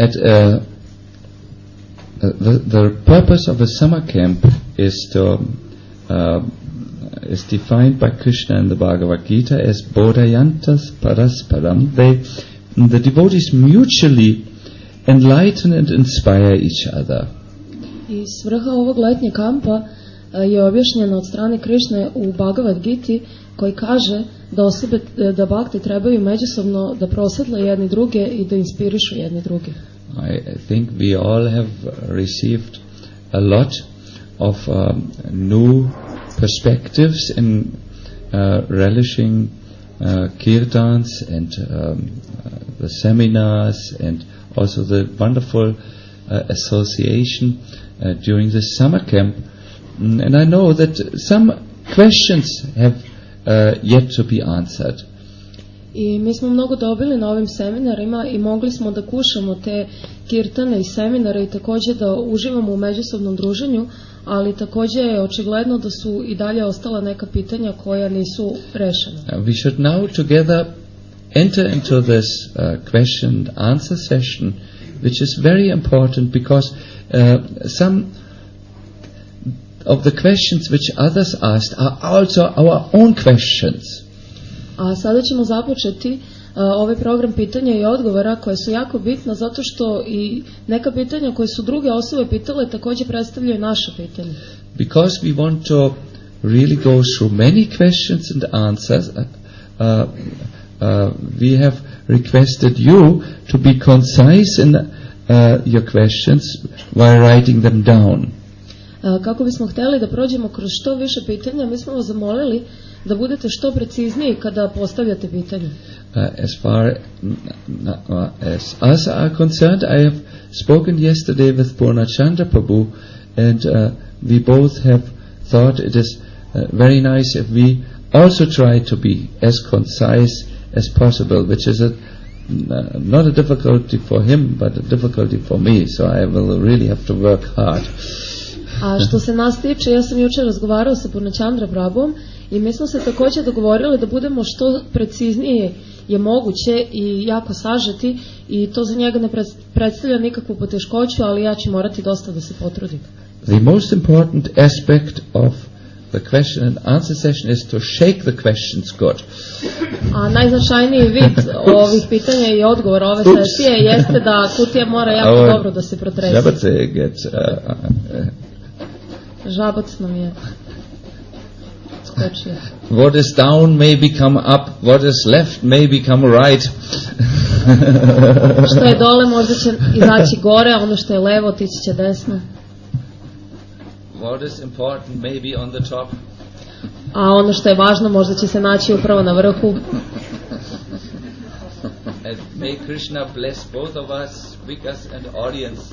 The purpose of a summer camp is defined by Krishna in the Bhagavad Gita as Bodhayantas Parasparam. The devotees mutually enlighten and inspire each other. I svrha ovog letnjeg kampa je objašnjena od strane Krišne u Bhagavad Giti, koji kaže da bhakti trebaju međusobno da prosvetle jedni druge i da inspirišu jedni druge. I think we all have received a lot of new perspectives in relishing kirtans and the seminars and also the wonderful association during this summer camp. And I know that some questions have yet to be answered. I mi smo mnogo dobili na ovim seminarima i mogli smo da kušamo te kirtane i seminare i također da uživamo u međusobnom druženju, ali također je očigledno da su i dalje ostala neka pitanja koja nisu rešena. We should now together enter into this question and answer session, which is very important because some of the questions which others asked are also our own questions. A sada ćemo započeti ovaj program pitanja i odgovora koje su jako bitna zato što i neka pitanja koje su druge osobe pitale također predstavljaju naše pitanje. Because we want to really go through many questions and answers, we have requested you to be concise in your questions while writing them down. Kako bismo htjeli da prođemo kroz što više pitanja, mi smo vas zamolili da budete što precizniji kada postavljate pitanje. As far as us are concerned, I have spoken yesterday with Purnachandra Prabhu, and we both have thought it is very nice if we also try to be as concise as possible, which is not a difficulty for him, but a difficulty for me, so I will really have to work hard. A što se nas tiče, ja sam jučer razgovarao sa Purnachandra Prabhom i mi smo se također dogovorili da budemo što preciznije je moguće i jako sažeti i to za njega ne predstavlja nikakvu poteškoću, ali ja ću morati dosta da se potrudim. The most important aspect of the question and answer session is to shake the questions good. A najznačajniji vid ovih pitanja i odgovora ove sesije jeste da kutija mora jako dobro da se protrese. Žabac nam je skočio. What is down may become up, what is left may become right. Što je dole možda će izaći gore, a ono što je levo otići će desno. What is important may be on the top. A ono što je važno možda će se naći upravo na vrhu. And may Krishna bless both of us, speakers and audience.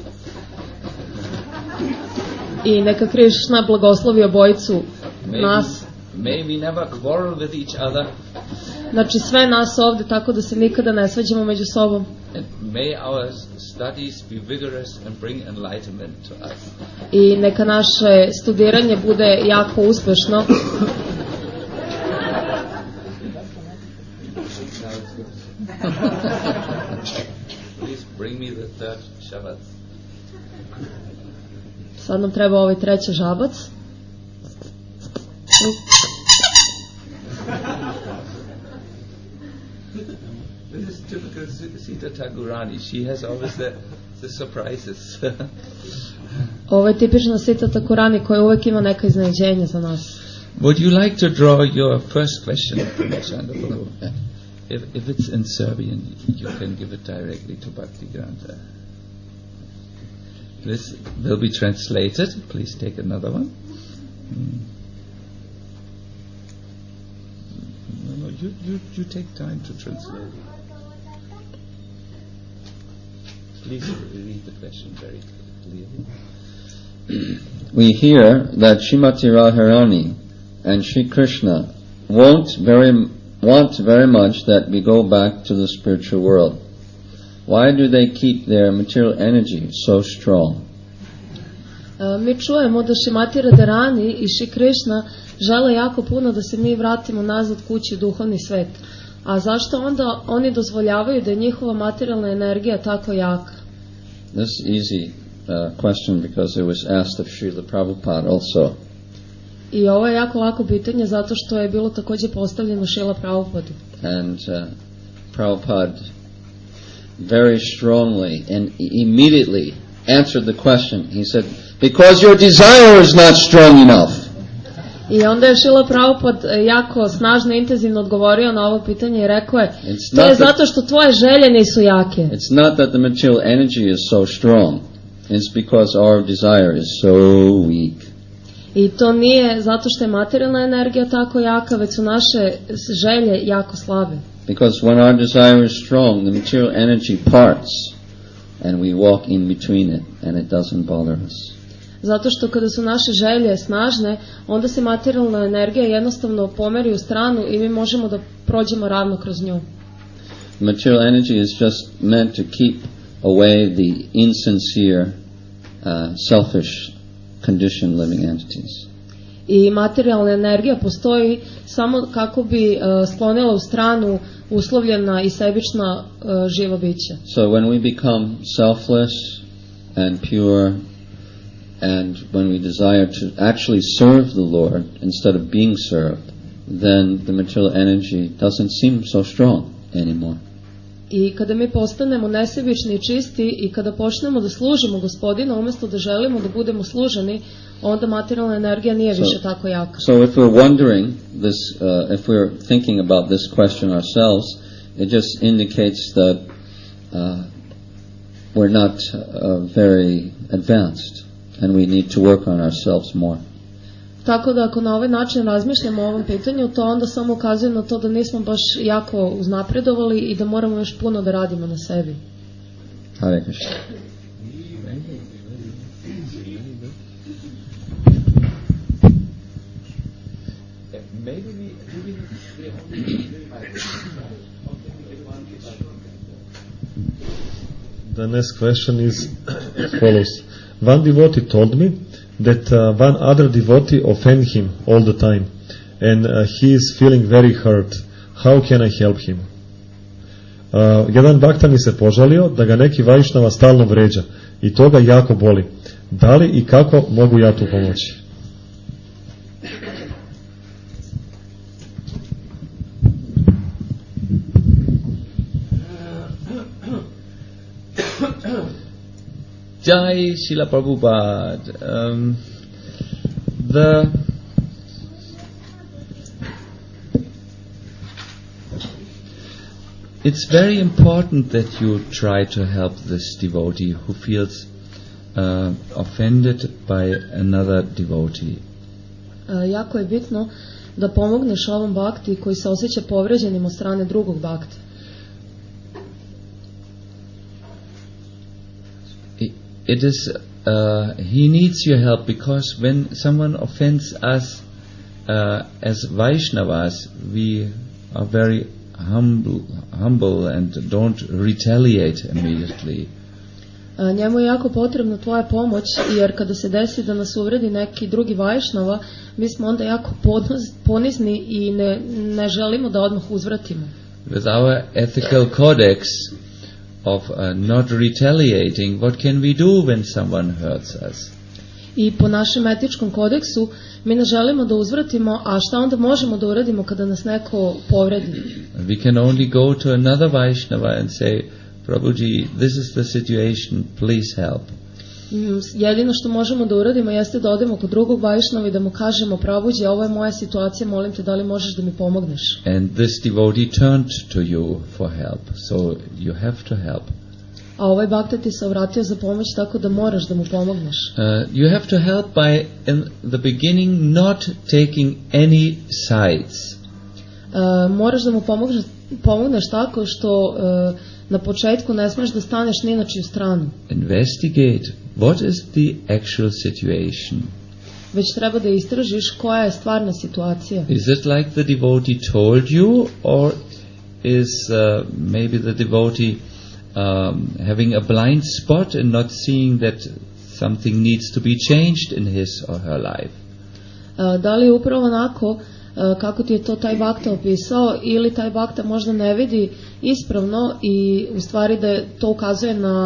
I neka Krishna blagoslovi obojicu nas. May we never quarrel with each other. Znači sve nas ovdje tako da se nikada ne svađamo među sobom. And may our studies be vigorous and bring enlightenment to us. I neka naše studiranje bude jako uspešno. Please bring me the third Shabbat. Sad nam treba ovaj treći žabac. This is typical Sita Thakurani. She has always the surprises. Ovo je tipična Sita Thakurani koja uvek ima neka iznenađenja za nas. Would you like to draw your first question? If it's in Serbian, you can give it directly to Bhaktigranta. This will be translated. Please take another one. No, you take time to translate. Please read the question very clearly. We hear that Srimati Radharani and Sri Krishna want very much that we go back to the spiritual world. Why do they keep their material energy so strong? Mi čujemo da Srimati Radharani i Sri Krishna žele jako puno da se mi vratimo nazad kući u duhovni svet. A zašto onda oni dozvoljavaju da je njihova materijalna energija tako jaka? This is easy question because it was asked of Srila Prabhupada also. I ovo je jako lako pitanje zato što je bilo također postavljeno Šrila Prabhupadu. And Prabhupada very strongly and immediately answered the question. He said, because your desire is not strong enough. I onda je Šrila Prabhupada jako snažno i intenzivno odgovorio na ovo pitanje i rekao je, to je zato što tvoje želje nisu jake. It's not that the material energy is so strong. It's because our desire is so weak. I to nije zato što je materijalna energija tako jaka, već su naše želje jako slabe. Because when our desire is strong, the material energy parts and we walk in between it and it doesn't bother us. Zato što kada su naše želje snažne, onda se materijalna energija jednostavno pomeri u stranu i mi možemo da prođemo ravno kroz nju. Material energy is just meant to keep away the insincere, selfish, conditioned living entities. I materijalna energija postoji samo kako bi sklonila u stranu uslovljena i sebična živa bića. So when we become selfless and pure, and when we desire to actually serve the Lord instead of being served, then the material energy doesn't seem so strong anymore. I kada mi postanemo nesebični i čisti i kada počnemo da služimo Gospodina umjesto da želimo da budemo služeni, onda materijalna energija nije više tako jaka. So if we're wondering this, if we're thinking about this question ourselves, it just indicates that we're not very advanced and we need to work on ourselves more. Tako da ako na ovaj način razmišljamo o ovom pitanju, to onda samo ukazuje na to da nismo baš jako uznapredovali i da moramo još puno da radimo na sebi. Hare Krishna. The next question is as follows. One devotee told me that one other devotee offended him all the time and he is feeling very hurt. How can I help him? Jedan bhakta mi se požalio da ga neki vajšnava stalno vređa i to ga jako boli. Da li i kako mogu ja tu pomoći? Jai Srila Prabhupada. It's very important that you try to help this devotee who feels offended by another devotee. Jako je bitno da pomogneš ovom bhakti koji se osjeća povređenim od strane drugog bhakta. It is he needs your help because when someone offends us as Vaishnavas, we are very humble and don't retaliate immediately. Njemu je jako potrebna tvoja pomoć, jer kada se desi da nas uvredi neki drugi Vajšnava, mi smo onda jako ponizni i ne želimo da odmah uzvratimo. With our ethical codex of not retaliating, what can we do when someone hurts us? I po našem etičkom kodeksu mi ne želimo da uzvratimo, a šta onda možemo da uradimo kada nas neko povredi? We can only go to another Vaishnava and say, Prabhuji, this is the situation, please help. Jedino što možemo da uradimo jeste da odemo kod drugog Vajšnava i da mu kažemo, Prabhuji, ovo je moja situacija, molim te da li možeš da mi pomogneš. And this devotee turned to you for help, so you have to help. A ovaj bhakta ti se obratio za pomoć, tako da moraš da mu pomogneš. You have to help by in the beginning not taking any sides. Moraš da mu pomogneš tako što na početku ne smiješ da staneš ni na čiju stranu. Investigate what is the actual situation. Već treba da istražiš koja je stvarna situacija. Is it like the devotee told you, or is maybe the devotee having a blind spot and not seeing that something needs to be changed in his or her life? Da li je upravo onako kako ti je to taj bhakta opisao, ili taj bhakta možda ne vidi ispravno i u stvari da to ukazuje na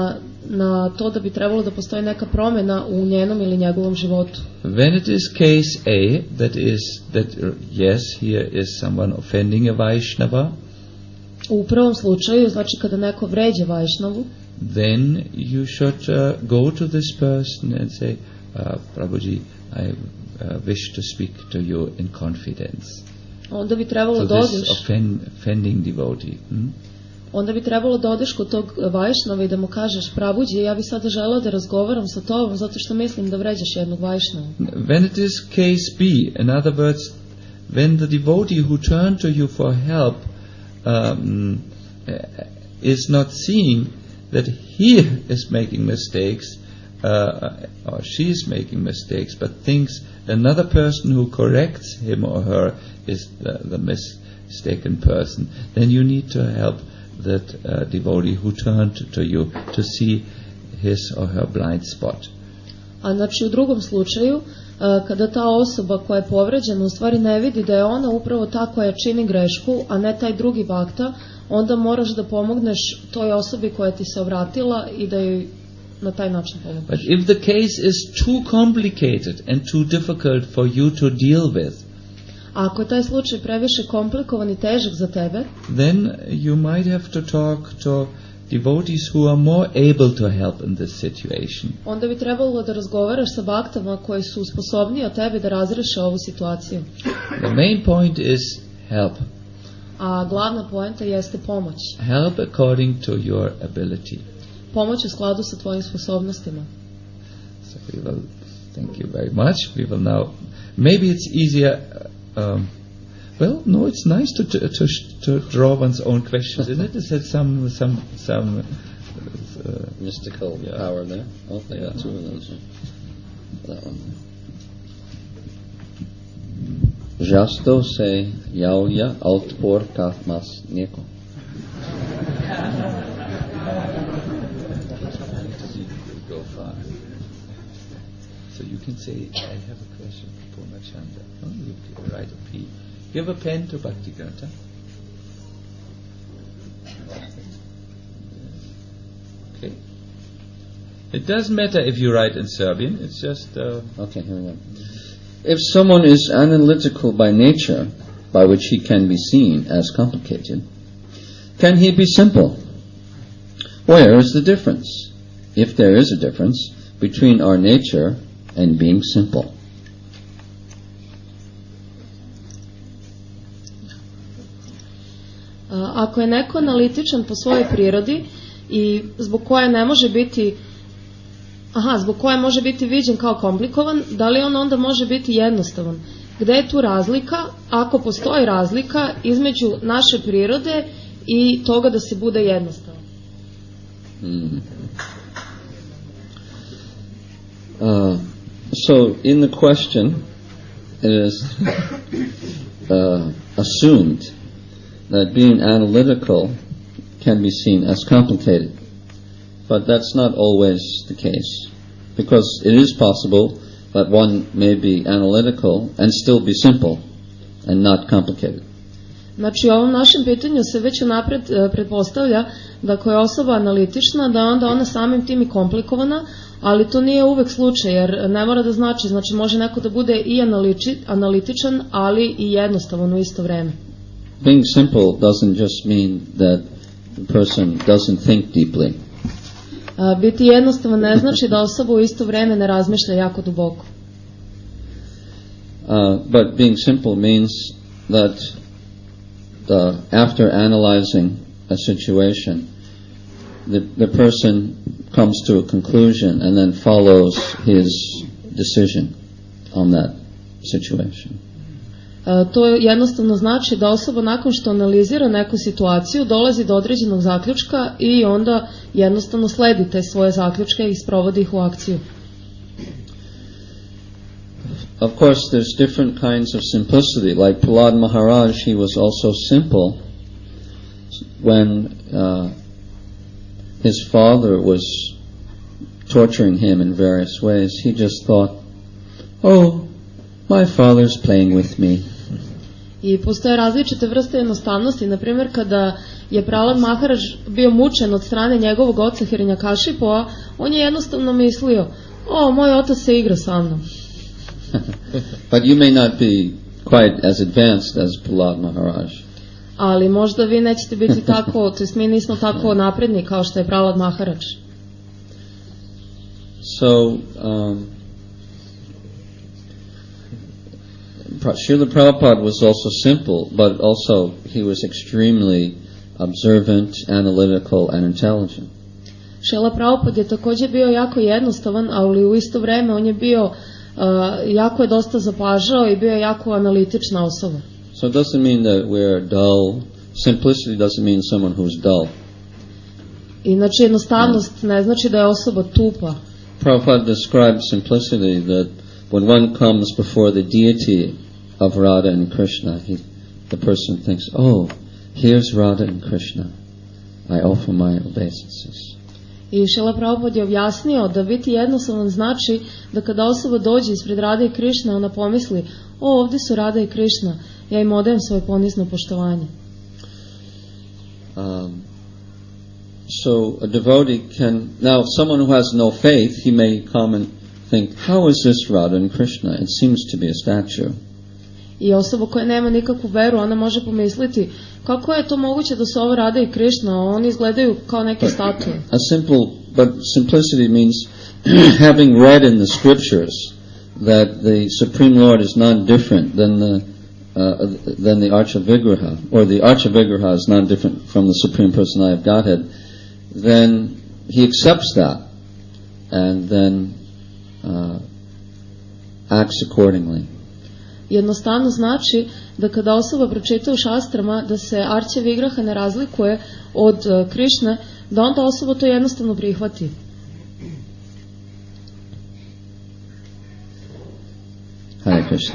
na to da bi trebalo da postoji neka promjena u njenom ili njegovom životu. When it is case A, that yes, here is someone offending a Vaishnava, U prvom slučaju, znači kada neko vređa Vajšnavu, then you should go to this person and say, Prabhuji, I wish to speak to you in confidence. onda bi trebalo So da this odeš, offending devotee. onda bi trebalo da odeš kod tog Vajšnava i da mu kažeš, Prabhuji, ja bi sada želeo da razgovaram sa tobom zato što mislim da vređaš jednog Vajšnava. When it is case B, in other words, when the devotee who turned to you for help is not seeing that he is making mistakes or she is making mistakes, but thinks another person who corrects him or her is the mistaken person, then you need to help that devotee who turned to you to see his or her blind spot. A znači u drugom slučaju, kada ta osoba koja je povređena u stvari ne vidi da je ona upravo ta koja čini grešku, a ne taj drugi bakta, onda moraš da pomogneš toj osobi koja ti se obratila i da joj na taj način pomogneš. But if the case is too complicated and too difficult for you to deal with, A ako je taj slučaj previše komplikovan i težak za tebe, then you might have to talk to devotees who are more able to help in this situation. onda bi trebalo da razgovaraš sa baktama koji su sposobniji od tebe da razreše ovu situaciju. The main point is help. A glavna poenta jeste pomoć. Help according to your ability. Pomoć u skladu sa tvojim sposobnostima. So we will thank you very much. We will now, maybe it's easier, well, no, it's nice to draw one's own questions, isn't it? Is that some Mystical power there. Oh, they got two of those. That one. Žasto se javlja otpor kad mas neko. So you can say, I have a question for Purnachanda. Oh, you write a P. Give a pen to Bhaktigrantha. Okay. It doesn't matter if you write in Serbian. It's just. Okay, here we go. If someone is analytical by nature, by which he can be seen as complicated, can he be simple? Where is the difference, if there is a difference, between our nature and being simple? Ako je neko analitičan po svojoj prirodi i zbog koje može biti viđen kao komplikovan, da li on onda može biti jednostavan? Gde je tu razlika, ako postoji razlika između naše prirode i toga da se bude jednostavan? So in the question it is assumed that being analytical can be seen as complicated. But that's not always the case, because it is possible that one may be analytical and still be simple and not complicated. Znači u ovom našem pitanju se već unapred pretpostavlja da ako je osoba analitična, da onda ona samim tim i komplikovana, ali to nije uvek slučaj, jer ne mora da znači može neko da bude i analitičan, ali i jednostavan u isto vreme. Being simple doesn't just mean that the person doesn't think deeply. Biti jednostavan ne znači da osoba u isto vreme ne razmišlja jako duboko. But being simple means that after analyzing a situation, the person comes to a conclusion and then follows his decision on that situation. To jednostavno znači da osoba nakon što analizira neku situaciju dolazi do određenog zaključka i onda jednostavno sledi te svoje zaključke i sprovodi ih u akciju. Of course, there's different kinds of simplicity. Like Prahlad Maharaj, he was also simple when his father was torturing him in various ways. He just thought, oh, my father's playing with me. I postoje različite vrste jednostavnosti. Na primjer, kada je Prahlad Maharaj bio mučen od strane njegovog oca Hiranyakashipuva, on je jednostavno mislio, moj otac se igra sa mnom. But you may not be quite as advanced as Prahlad Maharaj. Ali možda vi nećete biti tako, to jest mi nismo tako napredni kao što je Prahlad Maharaj. So, Srila Prabhupada was also simple, but also he was extremely observant, analytical, and intelligent. Srila Prabhupada je također bio jako jednostavan, ali u isto vrijeme on je bio jako je dosta zapažao i bio je jako analitična osoba. So it doesn't mean that we're dull. Simplicity doesn't mean someone who's dull. I znači jednostavnost ne znači da je osoba tupa. Prabhupada described simplicity that when one comes before the deity of Radha and Krishna, the person thinks, here's Radha and Krishna. I offer my obeisances. I Srila Prabhupada je objasnio da biti jednostavan znači da kada osoba dođe ispred Radhe i Krišna, ona pomisli, ovdje su Radha i Krišna, ja im odajem svoje ponizno poštovanje. So a devotee can, now someone who has no faith, he may come and think, how is this Radha and Krishna? It seems to be a statue. I osoba koja nema nikakvu veru, ona može pomisliti, kako je to moguće da su ovo Radha i Krišna, oni izgledaju kao neke statue. But simplicity means having read in the scriptures that the Supreme Lord is not different than the Archa Vigraha, or the Archa Vigraha is not different from the Supreme Personality of Godhead, then he accepts that and then acts accordingly. Jednostavno znači da kada osoba pročita u šastrama da se Archa Vigraha ne razlikuje od Krišne, da onda osoba to jednostavno prihvati. Hare Krishna.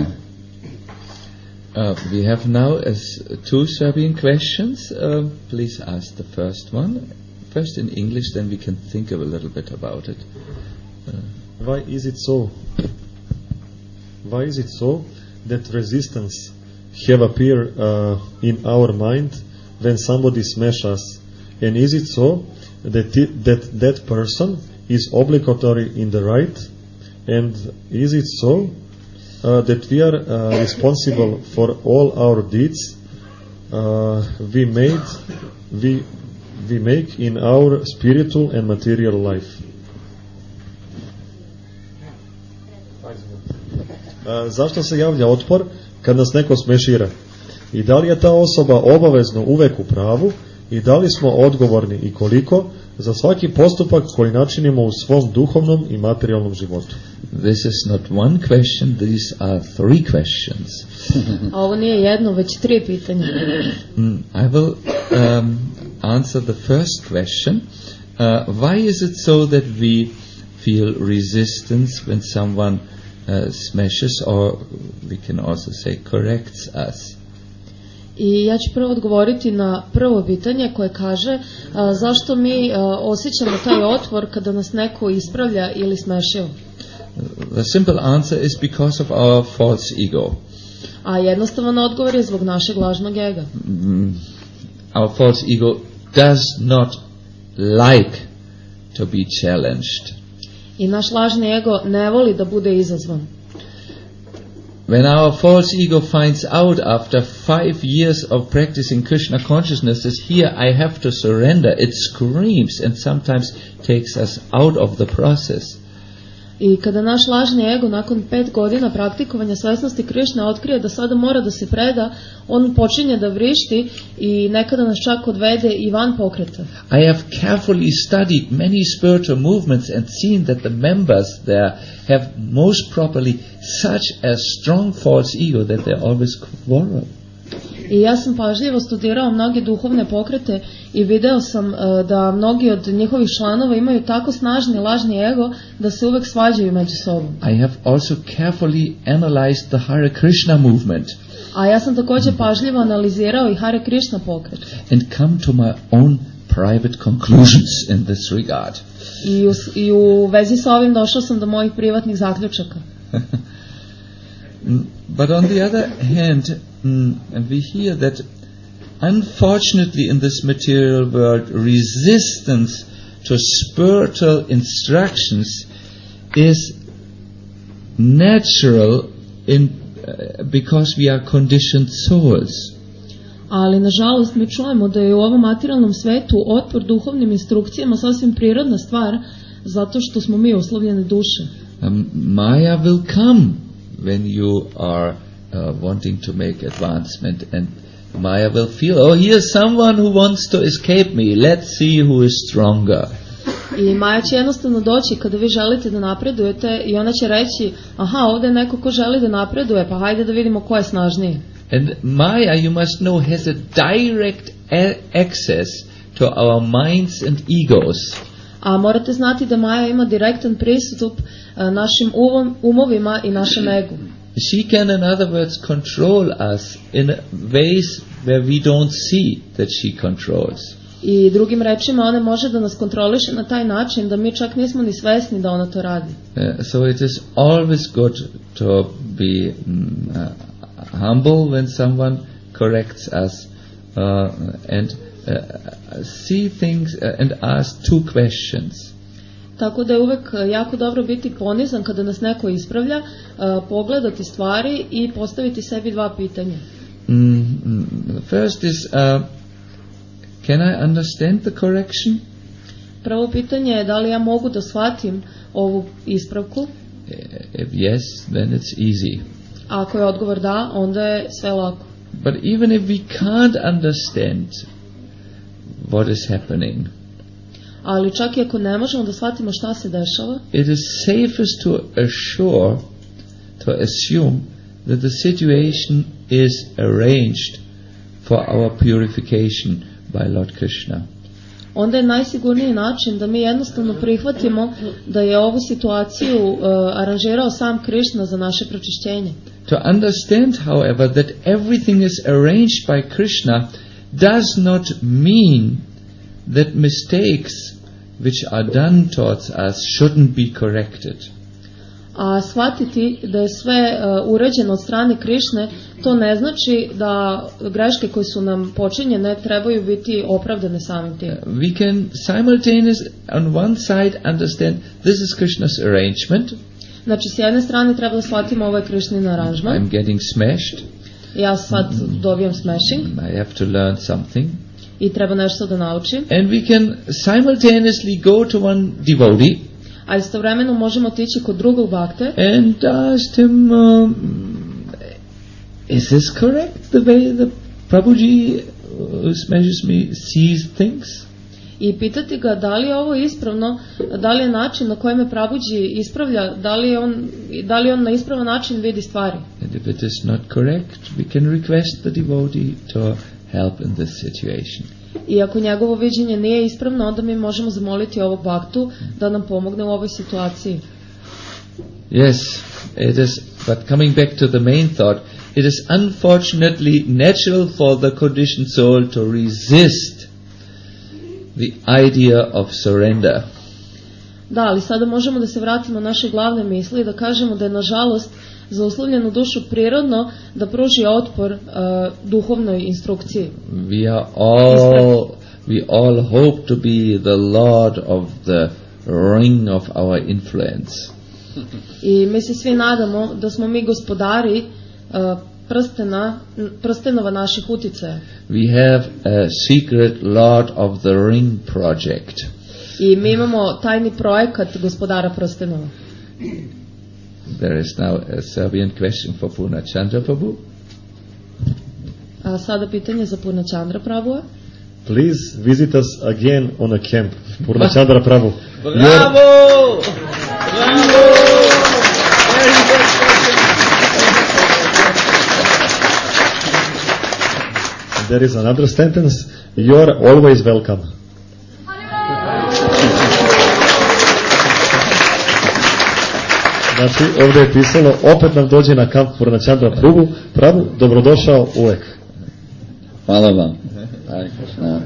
We have now two Serbian questions. Please ask the first one. First in English, then we can think a little bit about it. Why is it so? Why is it so that resistance have appeared in our mind when somebody smash us? And is it so that person is obligatory in the right? And is it so that we are responsible for all our deeds we make in our spiritual and material life? Zašto se javlja otpor kad nas neko smešira? I da li je ta osoba obavezno uvek u pravu? I da li smo odgovorni i koliko za svaki postupak koji načinimo u svom duhovnom i materijalnom životu? This is not one question, these are three questions. Ovo nije jedno, već tri pitanja. I will answer the first question. Why is it so that we feel resistance when someone smashes, or we can also say corrects us? I ja ću prvo odgovoriti na prvo pitanje koje kaže zašto mi osjećamo taj otpor kada nas neko ispravlja ili smešiva. The simple answer is because of our false ego. A jednostavan odgovor je zbog našeg lažnog ega. Our false ego does not like to be challenged. I naš lažni ego ne voli da bude izazvan. When our false ego finds out after 5 years of practicing Krishna consciousness is here, I have to surrender, it screams and sometimes takes us out of the process. I kada naš lažni ego nakon 5 godina praktikovanja svesnosti Krišne otkrije da sada mora da se preda, on počinje da vrišti i nekada nas čak odvede i van pokreta. I have carefully studied many spiritual movements and seen that the members there have most properly such a strong false ego that they always quarrel. I ja sam pažljivo studirao mnoge duhovne pokrete i video sam da mnogi od njihovih članova imaju tako snažni lažni ego da se uvek svađaju među sobom. I have also carefully analyzed the Hare Krishna movement. A ja sam također pažljivo analizirao i Hare Krishna pokret. And come to my own private conclusions in this regard. I u vezi sa ovim došao sam do mojih privatnih zaključaka. But on the other hand, we hear that unfortunately in this material world, resistance to spiritual instructions is natural because we are conditioned souls. Ali nažalost mi čujemo da je u ovom materijalnom svetu otpor duhovnim instrukcijama sasvim prirodna stvar zato što smo mi uslovljene duše. Maya will come when you are wanting to make advancement, and Maya will feel, oh, here's someone who wants to escape me, let's see who is stronger. I Maja će jednostavno doći kada vi želite da napredujete i ona će reći, aha, ovdje je neko ko želi da napreduje, pa hajde da vidimo ko je snažniji. And Maya, you must know, has a direct access to our minds and egos. A morate znati da Maja ima direktan pristup našim umovima i našem egu. She can, in other words, control us in ways where we don't see that she controls. I drugim rečima, ona može da nas kontroliše na taj način da mi čak nismo ni svesni da ona to radi. So it is always good to be humble when someone corrects us and see things and ask two questions. Tako da je uvek jako dobro biti ponizan kada nas neko ispravlja, pogledati stvari i postaviti sebi dva pitanja. First is, can I understand the correction? Prvo pitanje je da li ja mogu da shvatim ovu ispravku? If yes, then it's easy. Ako je odgovor da, onda je sve lako. But even if we can't understand what is happening, ali čak i ako ne možemo da shvatimo šta se dešava, it is safest to assume that the situation is arranged for our purification by Lord Krishna. Onda je najsigurniji način da mi jednostavno prihvatimo da je ovu situaciju aranžirao sam Krishna za naše pročišćenje. To understand, however, that everything is arranged by Krishna does not mean that mistakes which are done towards us shouldn't be corrected. A shvatiti da je sve uređeno od strane Krišne, to ne znači da greške koje su nam počinjene trebaju biti opravdane samim tim. We can simultaneously on one side understand this is Krishna's arrangement. Znači s jedne strane treba da shvatimo ovaj Krišnin aranžman. I'm getting smashed. Ja sad dobijam smashing. I have to learn something. I treba nešto da naučim. And we can simultaneously go to one devotee. A istovremeno možemo otići kod drugog bakte and ask him, is this correct, the way the Prabhuji who smashes me sees things? I pitati ga da li je ovo ispravno, da li je način na koji me Prabhuji ispravlja, da li on na ispravan način vidi stvari. And if it is not correct, we can request the devotee to help in this situation. I ako njegovo viđenje nije ispravno, onda mi možemo zamoliti ovog baktu da nam pomogne u ovoj situaciji. Yes, it is, but coming back to the main thought, it is unfortunately natural for the conditioned soul to resist the idea of surrender. Da, ali sada možemo da se vratimo na naše glavne misli i da kažemo da je nažalost za uslovljenu dušu prirodno da pruži otpor duhovnoj instrukciji. We all hope to be the lord of the ring of our influence. I mi se svi nadamo da smo mi gospodari prstenova naših uticaja. We have a secret lord of the ring project. I mi imamo tajni projekat gospodara prstenova. There is now a Serbian question for Purnachandra Prabhu. A sada pitanje za Purnachandra Prabhu. Please visit us again on a camp. Purnachandra Prabhu. Bravo! Bravo! Very good question. There is another sentence. You're always welcome. Znači, ovdje je pisalo, opet nam dođe na kamp Purnachandra Prabhu, dobrodošao uvek. Hvala vam. Hare Krishna.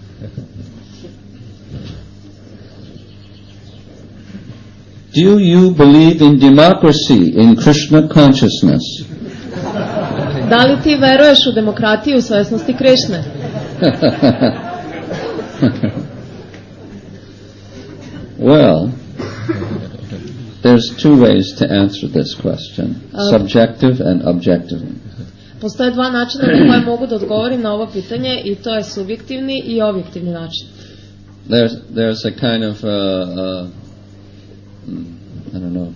Do you believe in democracy, in Krishna consciousness? Da li ti veruješ u demokratiju, u svesnosti Krišne? Well, there's two ways to answer this question, subjective and objective. Postoje dva načina na koje mogu da odgovorim na ovo pitanje i to je subjektivni i objektivni način. There's a kind of I don't know,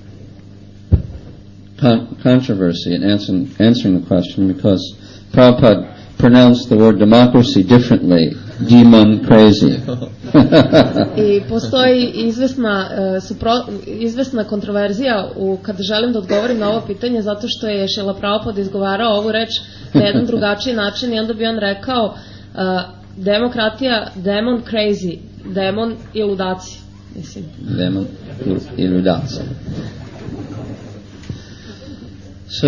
controversy in answering the question because Prabhupada pronounced the word democracy differently, demon crazy. I postoji izvesna kontroverzija kada želim da odgovorim na ovo pitanje zato što je Šrila Prabhupada izgovarao ovu reč na jedan drugačiji način i onda bi on rekao demokratija, demon crazy, demon i ludaci. Mislim. Demon i ludaci. So,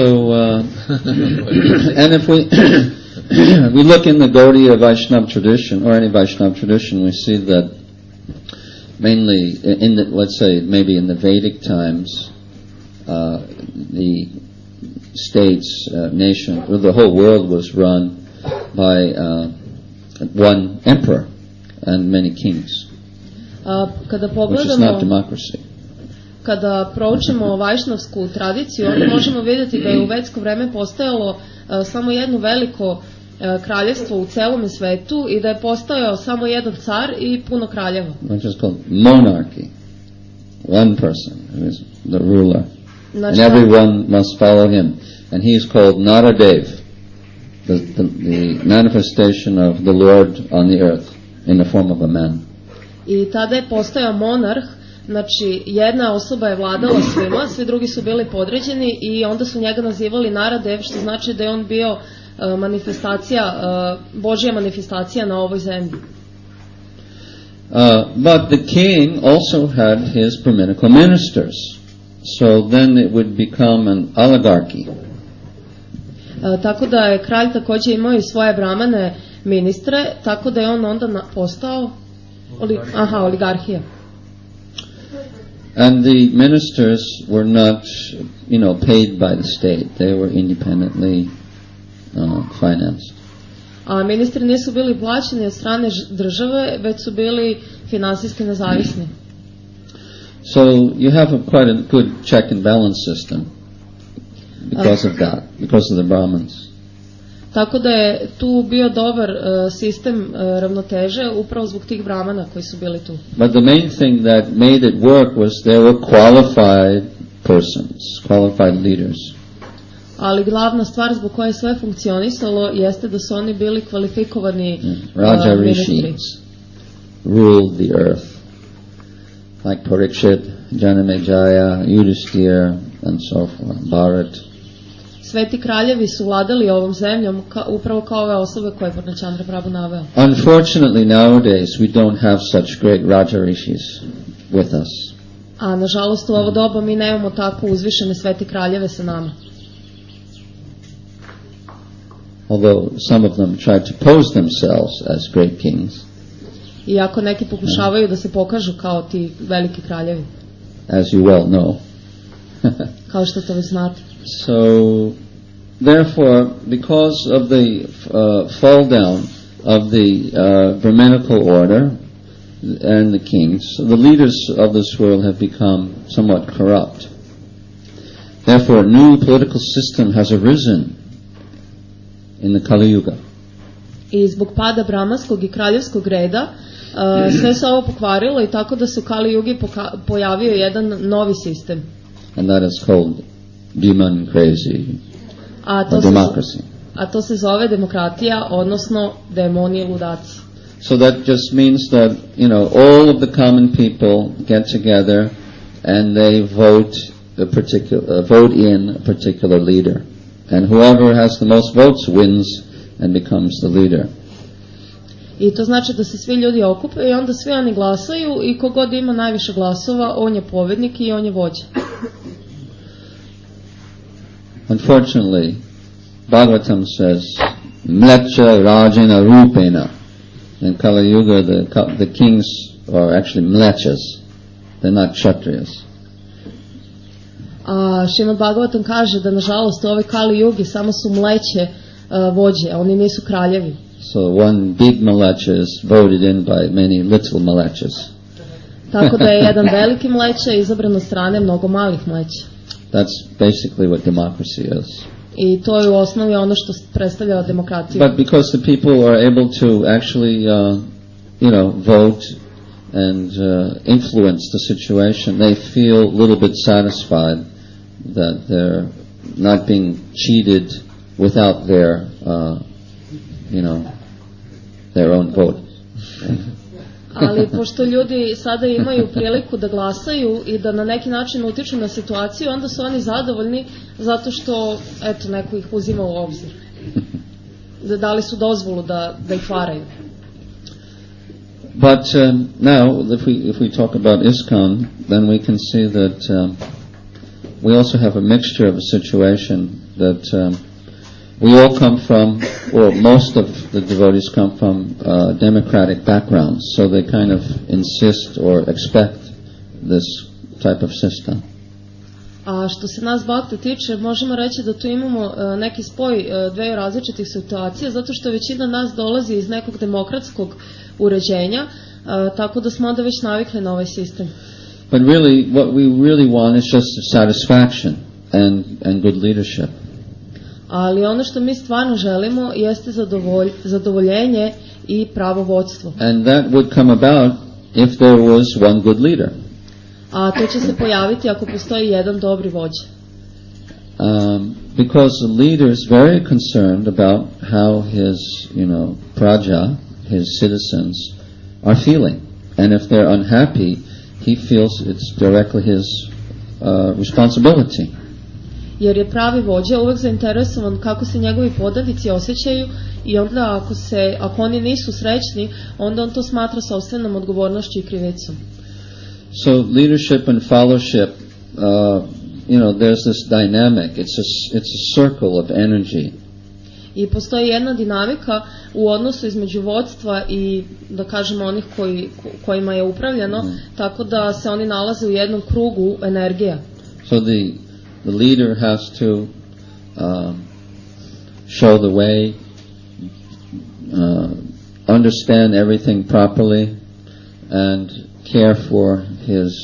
and if we look in the Gaudiya Vaishnava tradition, or any Vaishnava tradition, we see that mainly in the, let's say, maybe in the Vedic times, the states, nation, or the whole world was run by one emperor and many kings, which is not democracy. Kada proučimo vajšnavsku tradiciju, onda možemo vidjeti da je u vedsko vreme postojalo samo jedno veliko kraljevstvo u celom svetu i da je postojao samo jedan car i puno kraljeva. Which is called monarchy. One person who is the ruler. And everyone must follow him. And he is called Naradev, the manifestation of the Lord on the earth in the form of a man. I tada je postojao monarh. Znači, jedna osoba je vladala svima, svi drugi su bili podređeni i onda su njega nazivali Naradev, što znači da je on bio Božja manifestacija na ovoj zemlji. But the king also had his Brahminical ministers, so then it would become an oligarchy. Tako da je kralj također imao i svoje brahmane ministre, tako da je on onda postao oligarhija. And the ministers were not, paid by the state. They were independently financed. A ministri nisu bili plaćeni od strane države, već su bili finansijski nezavisni. So you have quite a good check and balance system because of that, because of the Brahmins. Tako da je tu bio dobar sistem ravnoteže upravo zbog tih brahmana koji su bili tu. But the main thing that made it work was there were qualified persons, qualified leaders. Ali glavna stvar zbog koje sve funkcionisalo jeste da su oni bili kvalifikovani Raja Rishis ruled the earth, like Parikshit, Janamejaya, Yudhishthira, and so forth, Bharat. Sveti kraljevi su vladali ovom zemljom upravo kao ove osobe koje je Purnachandra Prabhu naveo. Unfortunately, nowadays we don't have such great Raja Rishis with us. A nažalost u ovo doba mi nemamo tako uzvišene sveti kraljeve sa nama. Although some of them try to pose themselves as great kings. Iako neki pokušavaju da se pokažu kao ti veliki kraljevi. As you well know. Kao što to već znate. So, therefore, because of the fall down of the Brahminical order and the kings, the leaders of this world have become somewhat corrupt. Therefore, a new political system has arisen in the Kali Yuga. I zbog pada brahmanskog i kraljevskog reda sve se ovo pokvarilo i tako da se u Kali Yugi pojavio jedan novi sistem. And that is called demon crazy, or democracy. A to se zove demokratija, odnosno demoni i ludaci. So that just means that, all of the common people get together and they vote in a particular leader. And whoever has the most votes wins and becomes the leader. I to znači da se svi ljudi okupe i onda svi oni glasaju i kogod ima najviše glasova, on je pobjednik i on je vođa. Unfortunately, Bhagavatam says, Mlecha Rajana Rupena. In Kali Yuga, the kings are actually mlechas. They're not kshatriyas. A Šrimad Bhagavatam kaže da nažalost u ovoj Kali Yugi samo su mleće vođe, a oni nisu kraljevi. So one big mlecha is voted in by many little mlechas. Tako da je jedan veliki mleće izabran od strane mnogo malih mleća. That's basically what democracy is. I to je u osnovi ono što predstavlja demokratiju. But because the people are able to actually, vote and influence the situation, they feel a little bit satisfied that they're not being cheated without their, their own vote. Ali pošto ljudi sada imaju priliku da glasaju i da na neki način utiču na situaciju, onda su oni zadovoljni zato što, eto, neko ih uzima u obzir. Da dali su dozvolu da ih varaju. But now, if we talk about ISKCON, then we can see that we also have a mixture of a situation that we all come from, or most of the devotees come from democratic backgrounds, so they kind of insist or expect this type of system. A što se nas Bhakta tiče, možemo reći da tu imamo neki spoj dveju različitih situacija, zato što većina nas dolazi iz nekog demokratskog uređenja, tako da smo onda već navikli na ovaj sistem. But really, what we really want is just satisfaction and good leadership. Ali ono što mi stvarno želimo jeste zadovoljenje i pravo vodstvo. And that would come about if there was one good leader. A to će se pojaviti ako postoji jedan dobri vođa. Because the leader is very concerned about how his, praja, his citizens, are feeling. And if they're unhappy, he feels it's directly his responsibility. Jer je pravi vođa uvek zainteresovan kako se njegovi podanici osjećaju i onda ako oni nisu srećni, onda on to smatra sopstvenom odgovornošću i krivicom. So leadership and fellowship, there's this dynamic. It's a circle of energy. I postoji jedna dinamika u odnosu između vodstva i, da kažemo, onih kojima je upravljano, tako da se oni nalaze u jednom krugu energija. So the leader has to show the way, understand everything properly, and care for his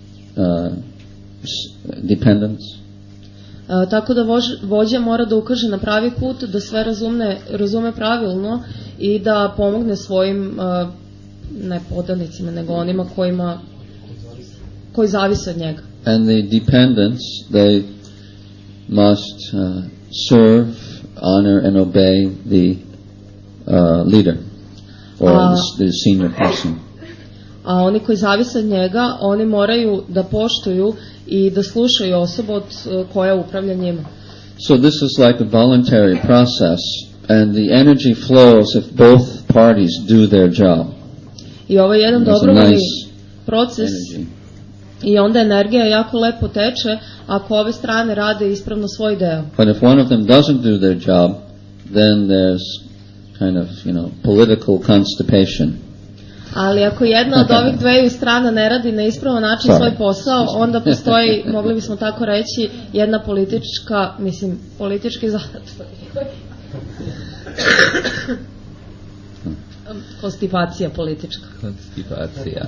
dependents. Tako da vođa mora da ukaže na pravi put, da sve razume pravilno i da pomogne svojim ne podanicima, nego onima koji zavise od njega. And the dependents, they must serve, honor, and obey the leader or the senior person. A oni koji zavise od njega, oni moraju da poštuju i da slušaju osobu koja upravlja njima. So this is like a voluntary process, and the energy flows if both parties do their job. I ovo je jedan dobrovoljni proces. I onda energija jako lepo teče ako ove strane rade ispravno svoj deo. But if one of them doesn't do their job, then there's kind of, political constipation. Ali ako jedna od ovih dveju strana ne radi na ispravan način svoj posao, onda postoji, mogli bismo tako reći, jedna politički zatvor. Konstipacija politička. Konstipacija.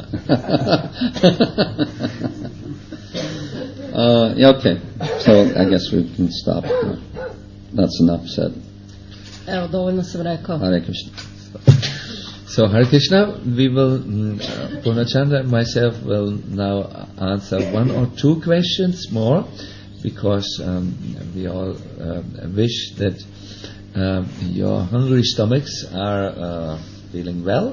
Okay, so I guess we can stop. That's enough said. Evo, dovoljno sam rekao. Hare Krishna. So Hare Krishna, we will, Purnachandra and myself will now answer one or two questions more, because we all wish that your hungry stomachs are feeling well.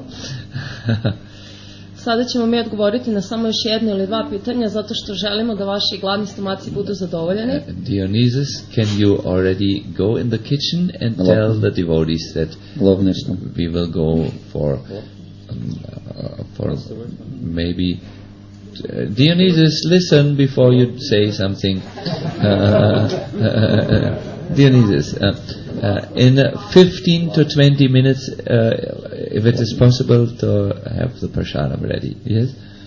Sada ćemo mi odgovoriti na samo još jedno ili dva pitanja, zato što želimo da vaši gladni stomaci budu zadovoljeni. Dionysus, can you already go in the kitchen and tell the devotees that we will go for maybe Dionysus, listen before you say something. Dionysus, in 15 to 20 minutes, if it is possible to have the prasadam ready. Yes?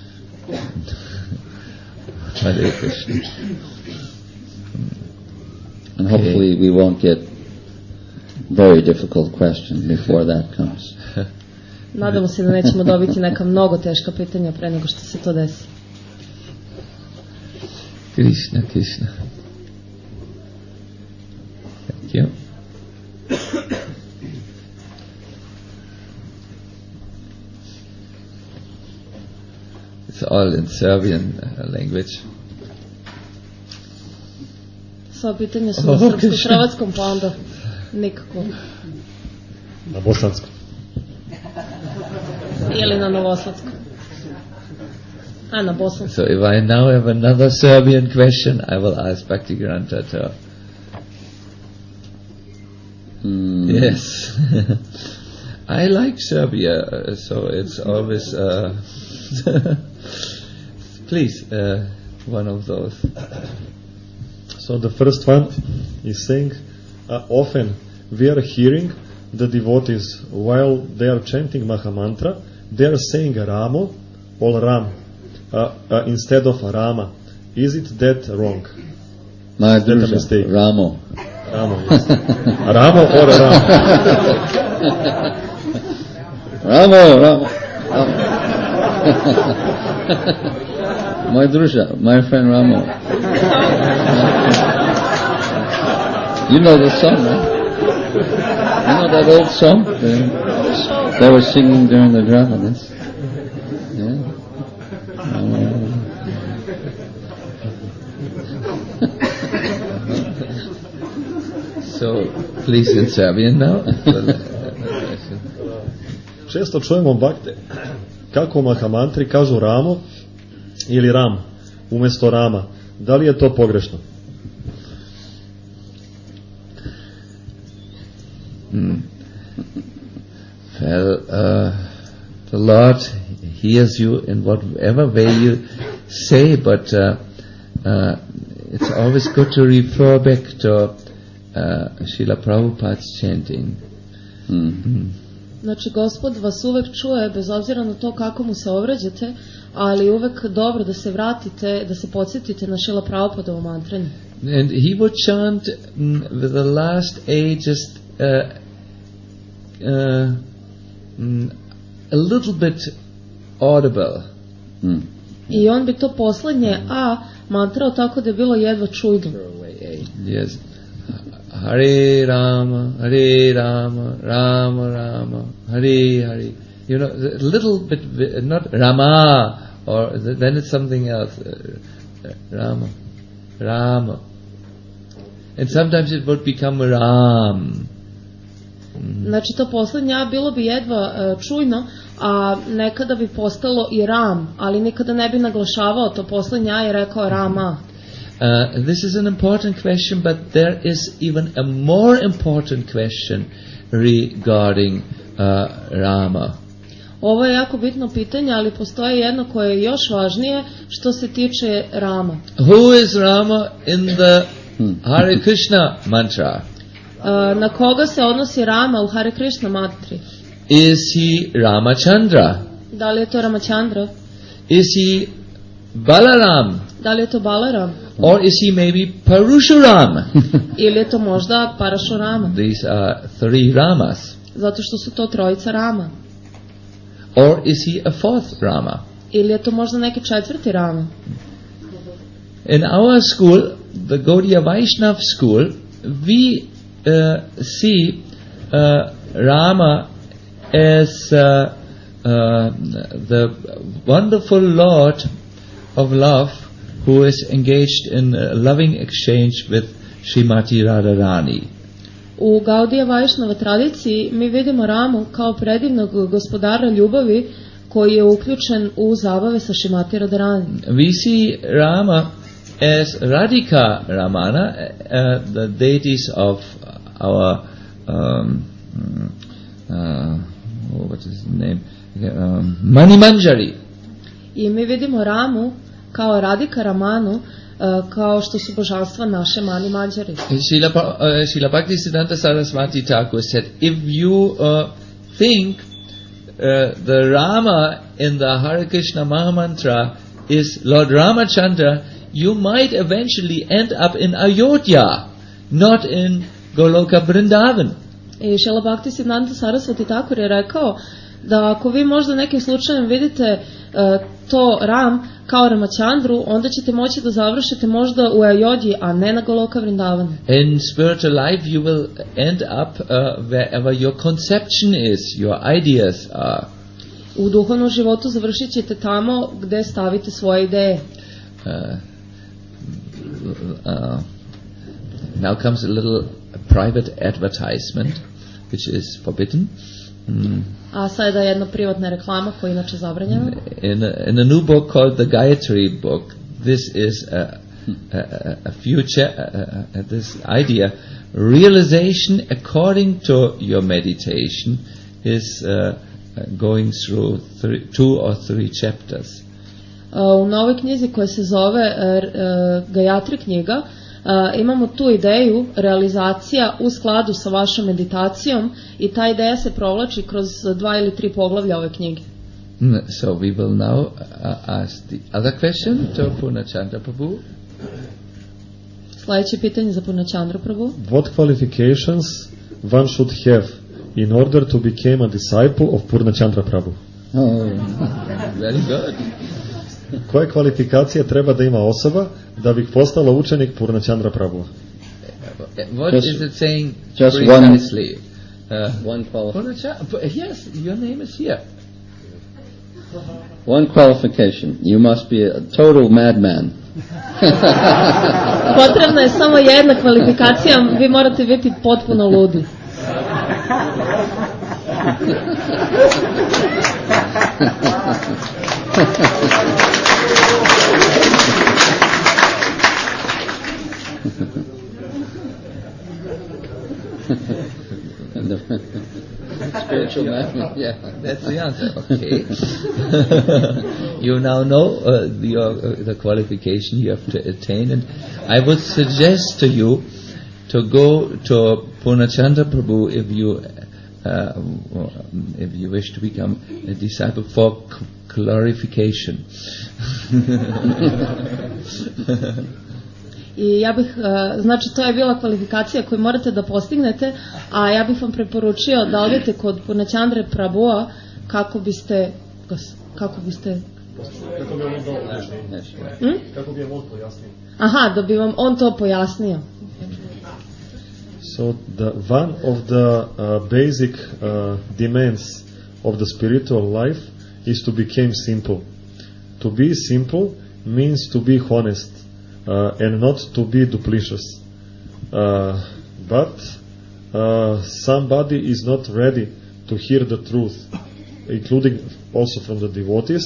Hare Krishna. And hopefully we won't get very difficult question before that comes. Nadamo se da nećemo dobiti neka mnogo teška pitanja pre nego što se to desi. Krishna, Krishna. Thank you. It's all in Serbian language. Sva pitanja su na srpsko-hrvatskom, pa onda nikako. Na bosanskom. Ili na novosadskom. A, na bosanskom. So if I now have another Serbian question, I will ask Bhaktivedanta to. Yes. I like Serbia, so it's always... Please, one of those. So the first one is saying, often we are hearing the devotees while they are chanting Mahamantra, they are saying Ramo or Ram instead of Rama. Is it that wrong? Is that a mistake? Ramo. Ramo, yes. Ramo or Ram? Ramo. My Drusha, my friend Ramo. You know the song, right? You know that old song? They were singing during the Gravanas. Yeah. So, please in Serbian now. Često čujemo bakte kako u Mahamantri kažu Ramo ili Ram umjesto Rama. Da li je to pogrešno? Well, the Lord hears you in whatever way you say, but it's always good to refer back to Srila Prabhupada's chanting. Znači, Gospod vas uvek čuje, bez obzira na to kako mu se obrađate, ali uvek dobro da se vratite, da se podsjetite na Srila Prabhupadovo mantranje. And he would chant with the last A just a little bit audible. I on bi to poslednje A mantrao tako da je bilo jedva čujno. Yes. Hare Rama, Hare Rama, Rama Rama, Hare Hare. You know, a little bit, not Rama, or then it's something else. Rama, Rama. And sometimes it would become Ram. Znači, to poslednje A bilo bi jedva čujno, a nekada bi postalo i Ram, ali nikada ne bi naglašavao to poslednje A i rekao Rama. This is an important question, but there is even a more important question regarding Rama. Ovo je jako bitno pitanje, ali postoji jedno koje je još važnije što se tiče Rama. Who is Rama in the Hare Krishna mantra? Na koga se odnosi Rama u Hare Krishna mantri? Is he Ramachandra? Da li je to Ramachandra? Is he Balaram? Da li je to Balaram? Or is he maybe Parashuram? Ili je to možda Parashurama? These are three Ramas. Zato što su to trojica Rama. Or is he a fourth Rama? Ili je to možda neki četvrti Rama? In our school, the Gaudiya Vaishnav school, we see Rama as the wonderful Lord of love who is engaged in a loving exchange with Srimati Radharani. U Gaudiya Vaishnava tradiciji mi vidimo Ramu kao predivnog gospodara ljubavi koji je uključen u zabave sa Srimati Radharani. We see Rama as Radhika Ramana, the deities of our what is his name? Mani Manjari. I mi vidimo Ramu kao Radhika Ramanu, kao što su božanstva naše Mani Manjari. Srila Bhaktisiddhanta Saraswati Thakur said, if you think the Rama in the Hare Krishna Mahamantra is Lord Ramachandra, you might eventually end up in Ayodhya, not in Goloka Vrindavan. I Šrila Bhaktisiddhanta Sarasvati Thakur je rekao da ako vi možda nekim slučajem vidite to Ram kao Ramachandru, onda ćete moći da završite možda u Ayodhji, a ne na Goloka Vrindavanu. In spiritual life you will end up wherever your conception is, your ideas are. U duhovnom životu završit ćete tamo gde stavite svoje ideje. Now comes a little private advertisement, which is forbidden. A sada je jedna privatna reklama koja je inače zabranjena. In a new book called the Gayatri book, this is a future, this idea, realization according to your meditation is going through 2 or 3 chapters. U novoj knjizi koja se zove Gayatri knjiga, imamo tu ideju realizacija u skladu sa vašom meditacijom i ta ideja se provlači kroz 2 ili 3 poglavlja ove knjige. So we will now ask the other question to Purnachandra Prabhu. Sljedeće pitanje za Purnachandra Prabhu. What qualifications one should have in order to become a disciple of Purnachandra Prabhu? Oh, very good. Koje kvalifikacije treba da ima osoba da bi postala učenik Purnachandra Prabhu? What is it saying just precisely? One qualification. Yes, your name is here. One qualification. You must be a total madman. Potrebna je samo jedna kvalifikacija, vi morate biti potpuno ludi. Spiritual madman. Yeah, that's the answer. Okay. You now know the qualification you have to attain, and I would suggest to you to go to Purnachandra Prabhu if you wish to become a disciple for clarification. I ja bih, znači to je bila kvalifikacija koju morate da postignete, a ja bih vam preporučio da odete kod Purnachandre Prabhua kako bi vam on pojasnio. Aha, da bi vam on to pojasnio. So one of the basic demands of the spiritual life is to become simple. To be simple means to be honest. And not to be duplicitous. But somebody is not ready to hear the truth, including also from the devotees,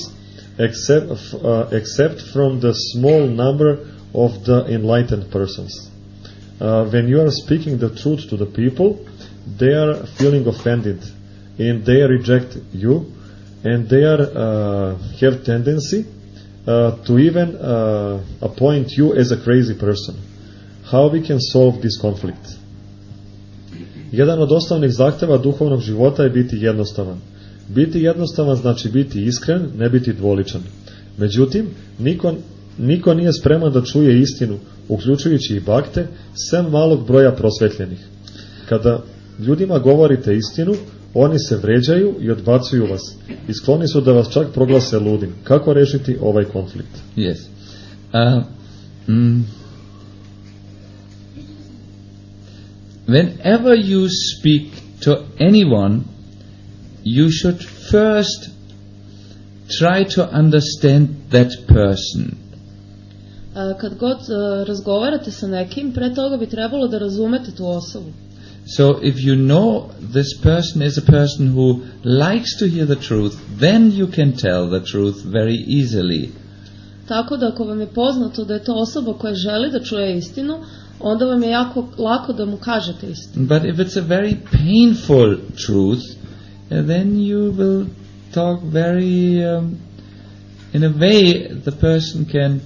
except from the small number of the enlightened persons. When you are speaking the truth to the people, they are feeling offended, and they reject you, and they have tendency to even appoint you as a crazy person. How we can solve this conflict? Jedan od osnovnih zahteva duhovnog života je biti jednostavan. Biti jednostavan znači biti iskren, ne biti dvoličan. Međutim, niko nije spreman da čuje istinu, uključujući i bakte, sem malog broja prosvetljenih. Kada ljudima govorite istinu, oni se vređaju i odbacuju vas i skloni su da vas čak proglase ludim. Kako rešiti ovaj konflikt? Yes. Whenever you speak to anyone, you should first try to understand that person. Kad god razgovarate sa nekim, pre toga bi trebalo da razumete tu osobu. So if you know this person is a person who likes to hear the truth, then you can tell the truth very easily. Tako da ako vam je poznato da je to osoba koja želi da čuje istinu, onda vam je jako lako da mu kažete istinu. But if it's a very painful truth, then you will talk very in a way the person can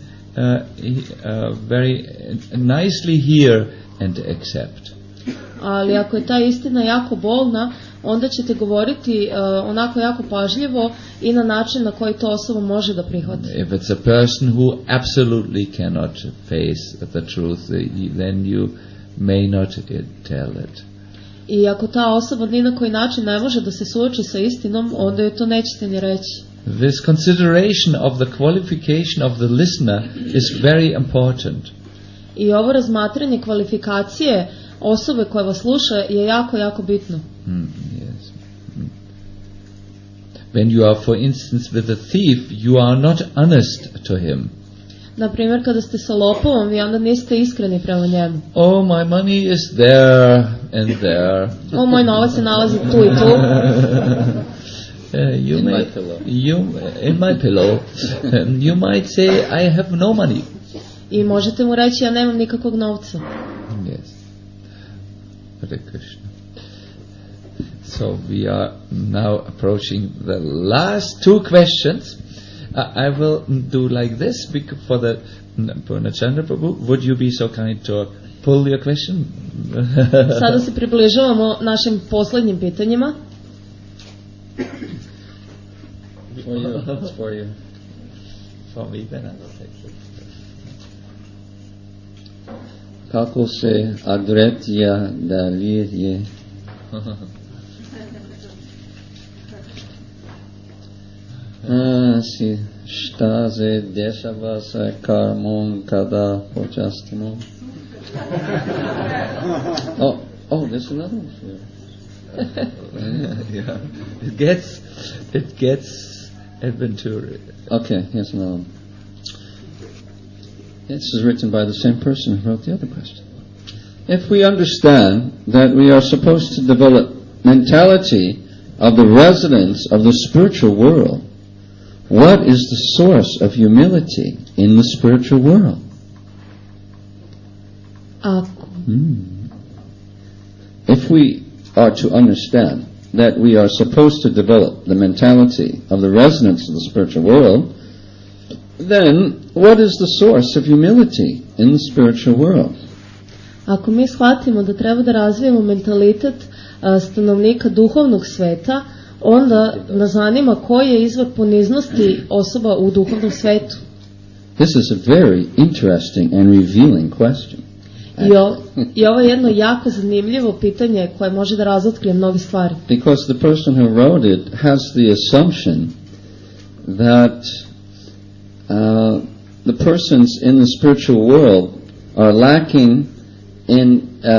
very nicely hear and accept. Ali ako je ta istina jako bolna, onda ćete govoriti onako jako pažljivo i na način na koji to osoba može da prihvati. If it's a person who absolutely cannot face the truth, then you may not tell it. I ako ta osoba ni na koji način ne može da se suoči sa istinom, onda joj to nećete ni reći. This consideration of the qualification of the listener is very important. I ovo razmatranje kvalifikacije osobe koja vas sluša je jako, jako bitno. Yes. When you are, for instance, with a thief, you are not honest to him. Na primjer, kada ste sa lopovom, vi onda niste iskreni prema njemu. Oh, my money is there and there. O, moj novac se nalazi tu i tu. In my pillow. In my pillow. You might say, I have no money. I možete mu reći, ja nemam nikakvog novca. Yes. Hare Krishna. So we are now approaching the last two questions. I will do like this for the Purnachandra Prabhu. Would you be so kind to pull your question? Sada se približavamo našim posljednjim pitanjima. For you. It's for you. For me, then I will take it. Kako se adretja dalje? Šta se dešava sa karmom kada počastimo? Oh, there's another one for you. Yeah. It gets adventurous. Okay, here's another one. This is written by the same person who wrote the other question. If we understand that we are supposed to develop mentality of the residents of the spiritual world, what is the source of humility in the spiritual world? If we are to understand that we are supposed to develop the mentality of the residents of the spiritual world, then what is the source of humility in the spiritual world? Ako mi shvatimo da treba da razvijemo mentalitet stanovnika duhovnog sveta, onda nas zanima koji je izvor poniznosti osoba u duhovnom svetu. This is a very interesting and revealing question. I ovo je jedno jako zanimljivo pitanje koje može da razotkrije mnoge stvari. Because the person who wrote it has the assumption that the persons in the spiritual world are lacking in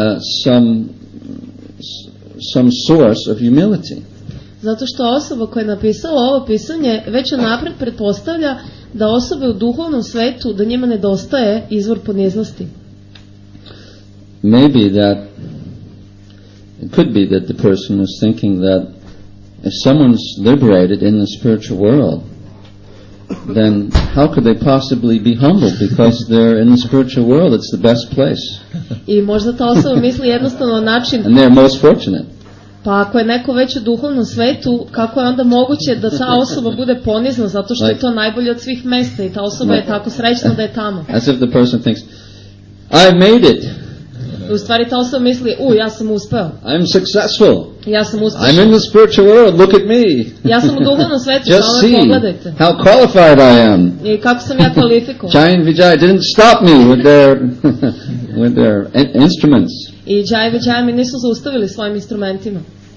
some source of humility. Zato što osoba koja je napisala ovo pisanje već unapred pretpostavlja da osobe u duhovnom svetu, da njima nedostaje izvor poniznosti. Maybe that it could be that the person was thinking that if someone's liberated in the spiritual world, then how could they possibly be humble because they're in the spiritual world? It's the best place. I možda ta osoba misli jednostavno način. And they're most fortunate. Pa ako je neko već u duhovnom svetu, kako je onda moguće da ta osoba bude ponizna zato što je to najbolje od svih mesta i ta osoba je tako srećna da je tamo. As if the person thinks, I made it. U stvari ta osoba misli, ja sam uspeo. I'm successful. Ja sam uspešan. I'm in the spiritual world, look at me. Ja sam u duhovnom svetu, Just samo see pogledajte. how qualified I am. I kako sam ja kvalifikovan. Jai and Vijay didn't stop me with their instruments. I Jai i Vijay mi nisu zaustavili svojim instrumentima.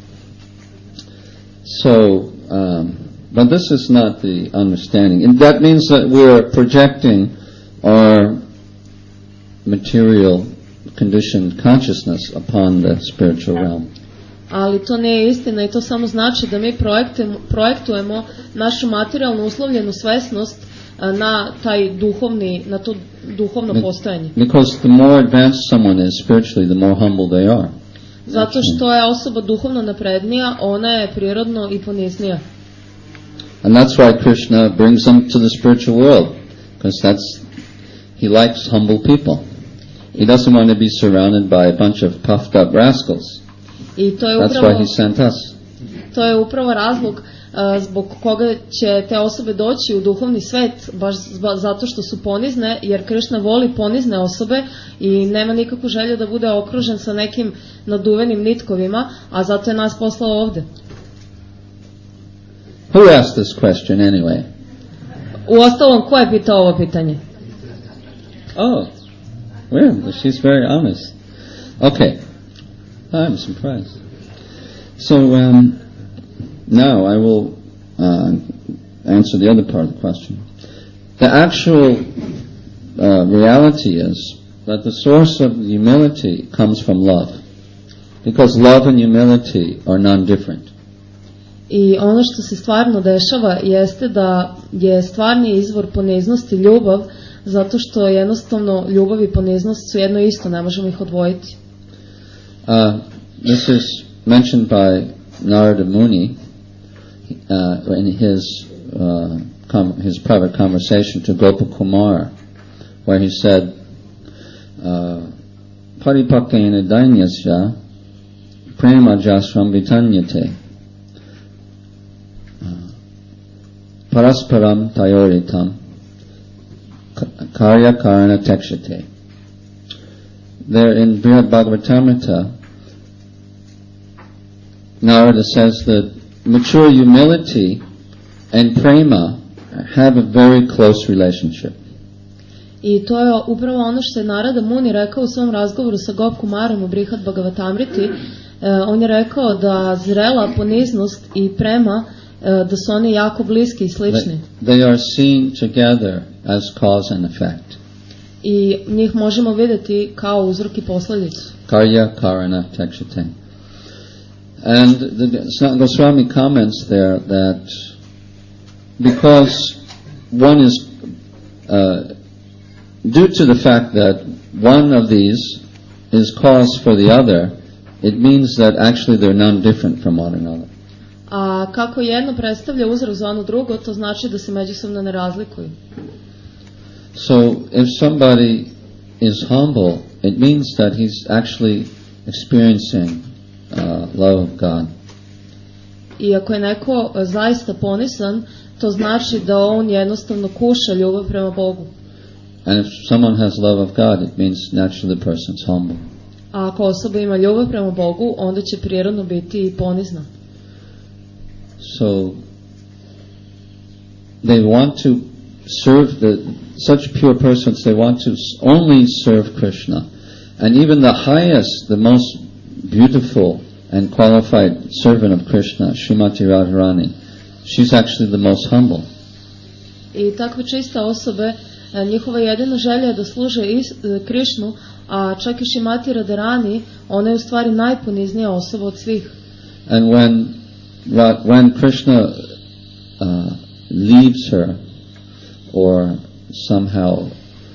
So, but this is not the understanding. And that means that we're projecting our material conditioned consciousness upon the spiritual realm. Ali to nije istina i to samo znači da mi projektujemo našu materijalnu uslovljenu svesnost na taj duhovni, na to duhovno postojanje. Because the more advanced someone is spiritually, the more humble they are. Zato što je osoba duhovno naprednija, ona je prirodno i poniznija. And that's why Krishna brings them to the spiritual world, because he likes humble people. He doesn't want to be surrounded by a bunch of puffed up rascals. I to je That's why he sent us. To je upravo razlog zbog koga će te osobe doći u duhovni svet, baš zato što su ponizne, jer Krishna voli ponizne osobe i nema nikakvu želju da bude okružen sa nekim naduvenim nitkovima, a zato je nas poslao ovde. Who asked this question anyway? Uostalom, ko je pitao ovo pitanje? Oh, well, she's very honest. Okay. I'm surprised. So now I will answer the other part of the question. The actual reality is that the source of humility comes from love, because love and humility are non-different. I ono što se stvarno dešava jeste da je stvarni izvor poniznosti ljubav, zato što jednostavno ljubav i poniznost su jedno isto, ne možemo ih odvojiti. This is mentioned by Narada Muni in his private conversation to Gopakumar, where he said, Paripakena dainyasya prema jasram vitanyate parasparam tayoritam karya karana tekshate. There in Brihad Bhagavatamrita, Narada says that mature humility and prema have a very close relationship. I to je upravo ono što je Narada Muni rekao u svom razgovoru sa Gopkumarom u Brihad Bhagavatamriti. On je rekao da zrela poniznost i prema da su oni jako bliski i slični. They are seen together as cause and effect. I njih možemo vidjeti kao uzrok i posljedicu. Karya karana tekshate. And Goswami comments there that because one is due to the fact that one of these is cause for the other, it means that actually they're non-different from one another. A kako jedno predstavlja uzrok za ono drugo, to znači da se međusobno ne razlikuju. So if somebody is humble, it means that he's actually experiencing love of God. I ako je neko zaista ponizan, to znači da on jednostavno kuša ljubav prema Bogu. And if someone has love of God, it means naturally the person's humble. A ako osoba ima ljubav prema Bogu, onda će prirodno biti i ponizna. So they want to serve such pure persons, they want to only serve Krishna. And even the highest, the most beautiful and qualified servant of Krishna, Srimati Radharani, she's actually the most humble. I takve čiste osobe, njihova jedina želja je da služe Krišnu, a čak i Srimati Radharani, ona je u stvari najponiznija osoba od svih. And when Krishna leaves her or somehow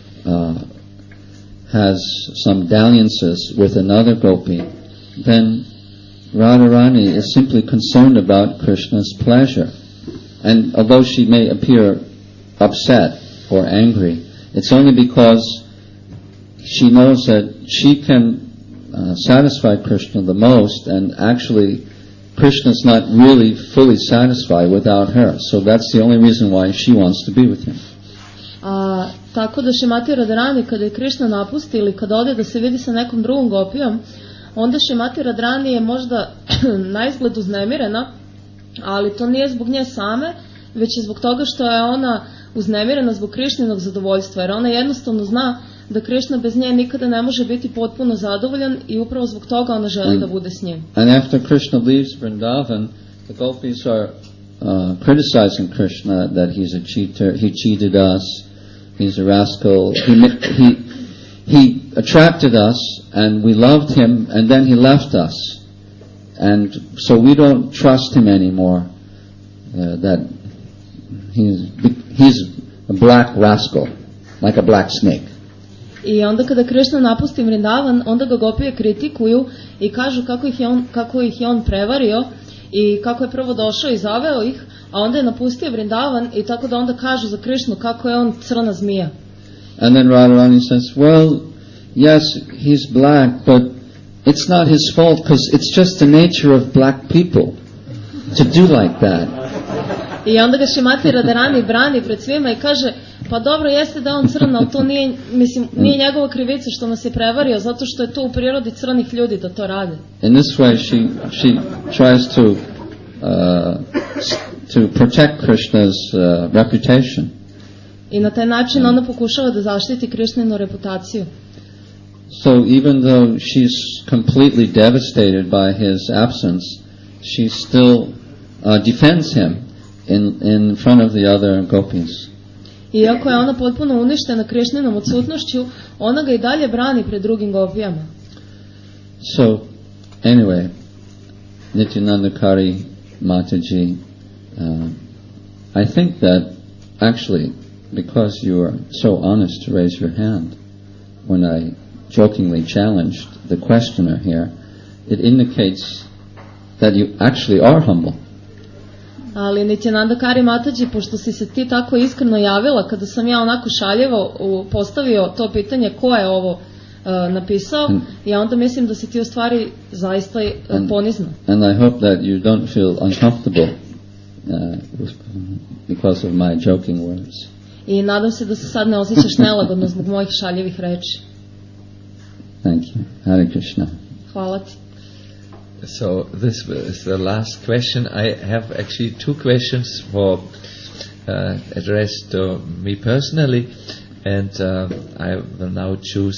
has some dalliances with another gopi, then Radharani is simply concerned about Krishna's pleasure. And although she may appear upset or angry, it's only because she knows that she can satisfy Krishna the most, and actually Krishna's not really fully satisfied without her. So that's the only reason why she wants to be with him. Tako da Srimati Radharani kada je Krišna napusti ili kada ode da se vidi sa nekom drugom gopijom, onda Srimati Radharani je možda na izgled uznemirena, ali to nije zbog nje same, već je zbog toga što je ona uznemirena zbog Krišninog zadovoljstva, jer ona jednostavno zna da Krišna bez nje nikada ne može biti potpuno zadovoljan i upravo zbog toga ona želi da bude s njim. And after Krishna leaves Vrindavan, the gopis are criticizing Krishna that he's a cheater, he cheated us, he's a rascal, he attracted us and we loved him and then he left us. And so we don't trust him anymore, that he's a black rascal, like a black snake. I onda kada Krišna napusti Vrindavan, onda ga gopije kritikuju i kažu kako ih je on prevario i kako je prvo došao i zaveo ih, a onda je napustio Vrindavan i tako da onda kažu za Krišnu kako je on crna zmija. And then Radharani says, well, yes, he's black, but it's not his fault because it's just the nature of black people to do like that. I onda ga Srimati Radharani brani pred svima i kaže, pa dobro jeste da on crn, ali to nije njegova krivica što nas je prevario, zato što je to u prirodi crnih ljudi da to rade. In this way she tries to protect Krishna's reputation. I na taj način ona pokušava da zaštiti Krišninu reputaciju. So even though she's completely devastated by his absence, she still defends him in front of the other gopis. Iako je ona potpuno uništena Krišninom odsutnošću, ona ga i dalje brani pred drugim gopijama. So, anyway, Nityanandakari Mataji, I think that actually, because you are so honest to raise your hand, when I jokingly challenged the questioner here, it indicates that you actually are humble. Ali Nityanandakari Mataji, pošto si se ti tako iskreno javila, kada sam ja onako šaljivo postavio to pitanje ko je ovo napisao, ja onda mislim da si ti u stvari zaista ponizna. And I hope that you don't feel uncomfortable because of my joking words. I nadam se da se sad ne osjećaš nelagodno zbog mojih šaljivih reči. Thank you. Hare Krishna. Hvala ti. So this is the last question. I have actually two questions for addressed to me personally, and I will now choose.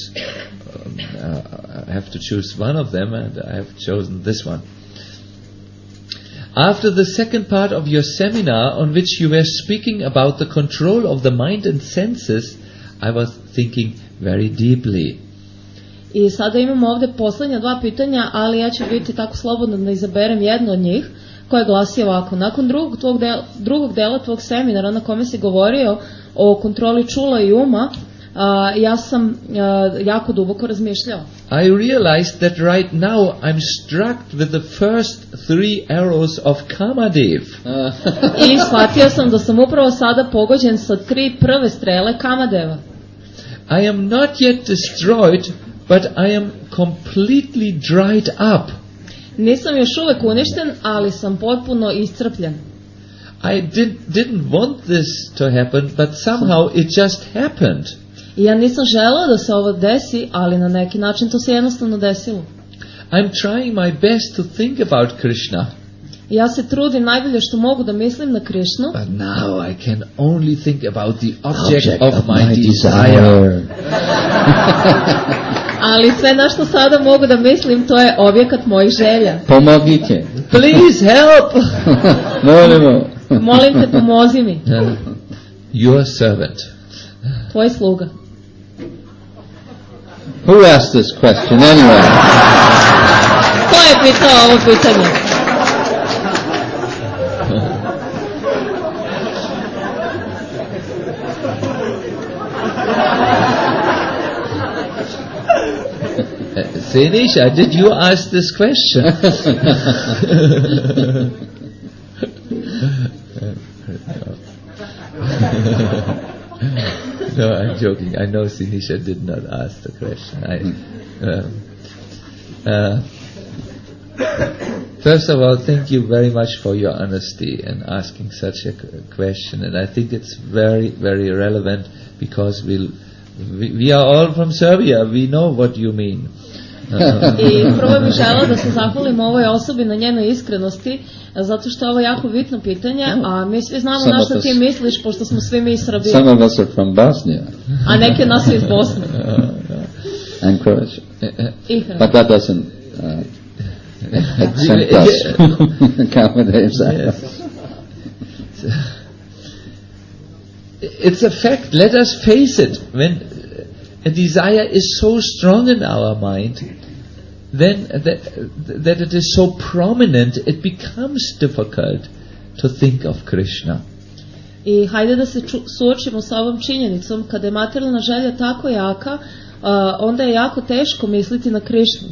I have to choose one of them, and I have chosen this one. After the second part of your seminar, on which you were speaking about the control of the mind and senses, I was thinking very deeply. I sada imamo ovdje posljednja dva pitanja, ali ja ću biti tako slobodno da izaberem jedno od njih, koje glasi ovako. Nakon drugog dela tvog seminara na kome si govorio o kontroli čula i uma, ja sam jako duboko razmišljao. I realized that right now I'm struck with the first 3 arrows of Kamadev. I shvatio sam da sam upravo sada pogođen sa 3 prve strele Kamadeva. I am not yet destroyed, but I am completely dried up. Nisam još uvek uništen, ali sam potpuno iscrpljen. I didn't want this to happen, but somehow it just happened. I ja nisam želeo da se ovo desi, ali na neki način to se jednostavno desilo. I'm trying my best to think about Krishna. Ja se trudim najbolje što mogu da mislim na Krišnu. But now I can only think about the object of my desire. Ali sve na što sada mogu da mislim, to je objekat mojih želja. Pomogite. Please help. Molimo. Molim te, pomozi mi. Your servant. Tvoj sluga. Who asked this question anyway? Ko je pitao ovo pitanje? Sinisha, did you ask this question? No, I'm joking. I know Sinisha did not ask the question. First of all, thank you very much for your honesty in asking such a question, and I think it's very, very relevant because we are all from Serbia. We know what you mean. I prvo bih žela da se zahvalim ovoj osobi na njenoj iskrenosti, zato što je ovo jako bitno pitanje, a mi svi znamo na što ti misliš, pošto smo svi mi iz Srbije. Some of us are from Bosnia. A neki od nas su iz Bosne. And Croatia. I Hrvatske. But that doesn't exempt us. Accommodates that. It's a fact. Let us face it. When a desire is so strong in our mind, then that it is so prominent, it becomes difficult to think of Krishna. I hajde da se suočimo sa ovom činjenicom, kada je materijalna želja tako jaka, onda je jako teško misliti na Krišnu.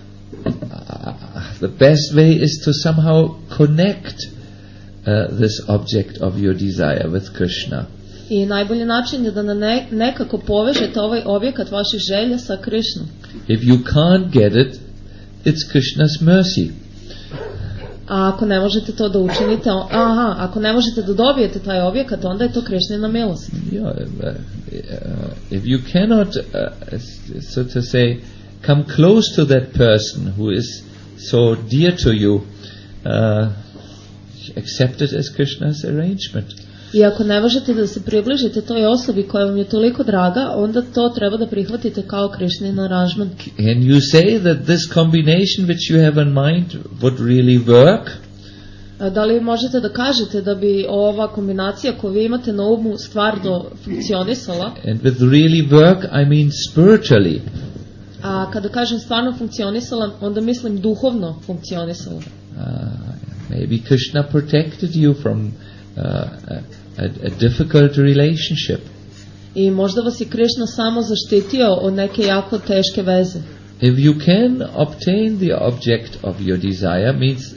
The best way is to somehow connect this object of your desire with Krishna. I najbolji način je da nekako povežete ovaj objekat vaših želja sa Krišnom. If you can't get it, it's Krishna's mercy. A ako ne možete to da učinite, ako ne možete da dobijete taj objekat, onda je to Krišnina milost. If you cannot, so to say, come close to that person who is so dear to you, accept it as Krishna's arrangement. I ako ne možete da se približite toj osobi koja vam je toliko draga, onda to treba da prihvatite kao Krišnin aranžman. Can you say that this combination which you have in mind would really work? Da li možete da kažete da bi ova kombinacija koju vi imate na umu stvarno funkcionisala? And with really work, I mean spiritually. A kada kažem stvarno funkcionisala, onda mislim duhovno funkcionisala. Maybe Krishna protected you from a difficult relationship. I možda vas je Krišna samo zaštitio od neke jako teške veze. If you can obtain the object of your desire, means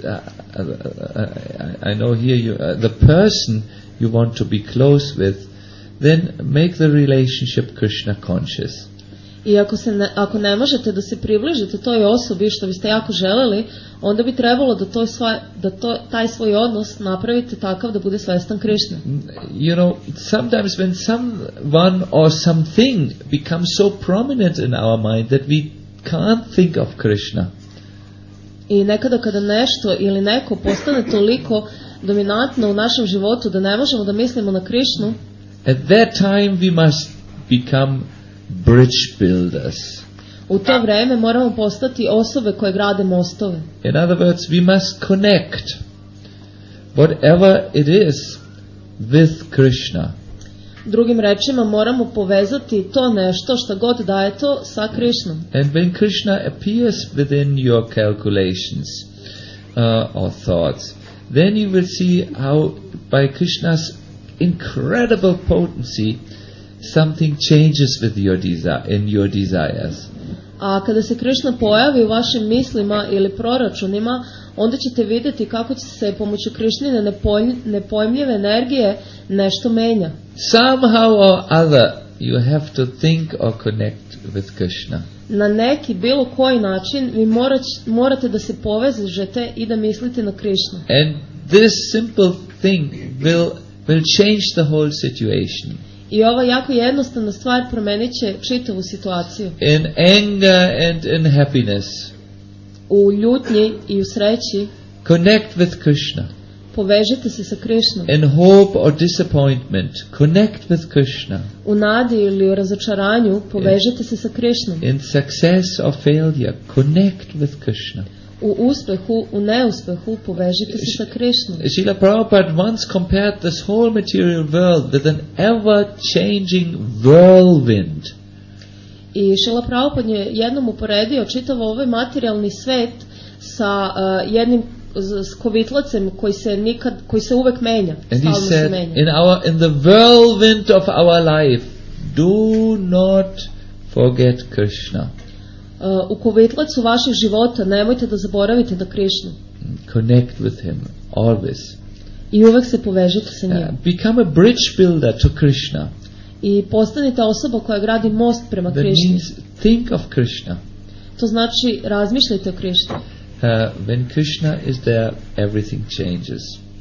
I know here the person you want to be close with, then make the relationship Krishna conscious. I ako ne možete da se približite toj osobi što biste jako želeli, onda bi trebalo da taj svoj odnos napravite takav da bude svestan Krišne. You know, sometimes when someone or something becomes so prominent in our mind that we can't think of Krishna. I nekada kada nešto ili neko postane toliko dominantno u našem životu da ne možemo da mislimo na Krišnu, at that time we must become bridge builders. U to vreme moramo postati osobe koje grade mostove. In other words, we must connect whatever it is with Krishna. Drugim rečima, moramo povezati to nešto šta god da je to sa Krišnom. And when Krishna appears within your calculations or thoughts, then you will see how by Krishna's incredible potency something changes with your desires. A kada se Krišna pojavi u vašim mislima ili proračunima, onda ćete vidjeti kako će se pomoću Krišnine nepojmljive energije nešto menja. Somehow or other you have to think or connect with Krishna. Na neki bilo koji način vi morate da se povežete i da mislite na Krišnu. And this simple thing will change the whole situation. I ova jako jednostavna stvar promenit će čitavu situaciju. In anger and in happiness, u ljutnji i u sreći, connect with Krishna. Povežite se sa Krišnom. In hope or disappointment, connect with Krishna. U nadi ili u razočaranju, povežite se sa Krišnom. In success or failure, connect with Krishna. U uspehu, u neuspehu, povežite se sa Krišnom. Srila Prabhupada once compared this whole material world with an ever-changing whirlwind. I Srila Prabhupada je jednom uporedio čitav ovaj materijalni svet sa jednim skovitlacem koji se uvek menja. And he said, in the whirlwind of our life, do not forget Krishna. U kovitlacu vaših života nemojte da zaboravite na Krišnu. Connect with him always. I uvek se povežite sa njim. Become a bridge builder to Krishna. I postanite osoba koja gradi most prema Krišni. That means think of Krishna. To znači razmišljajte o Krišni. When Krishna is there, everything changes.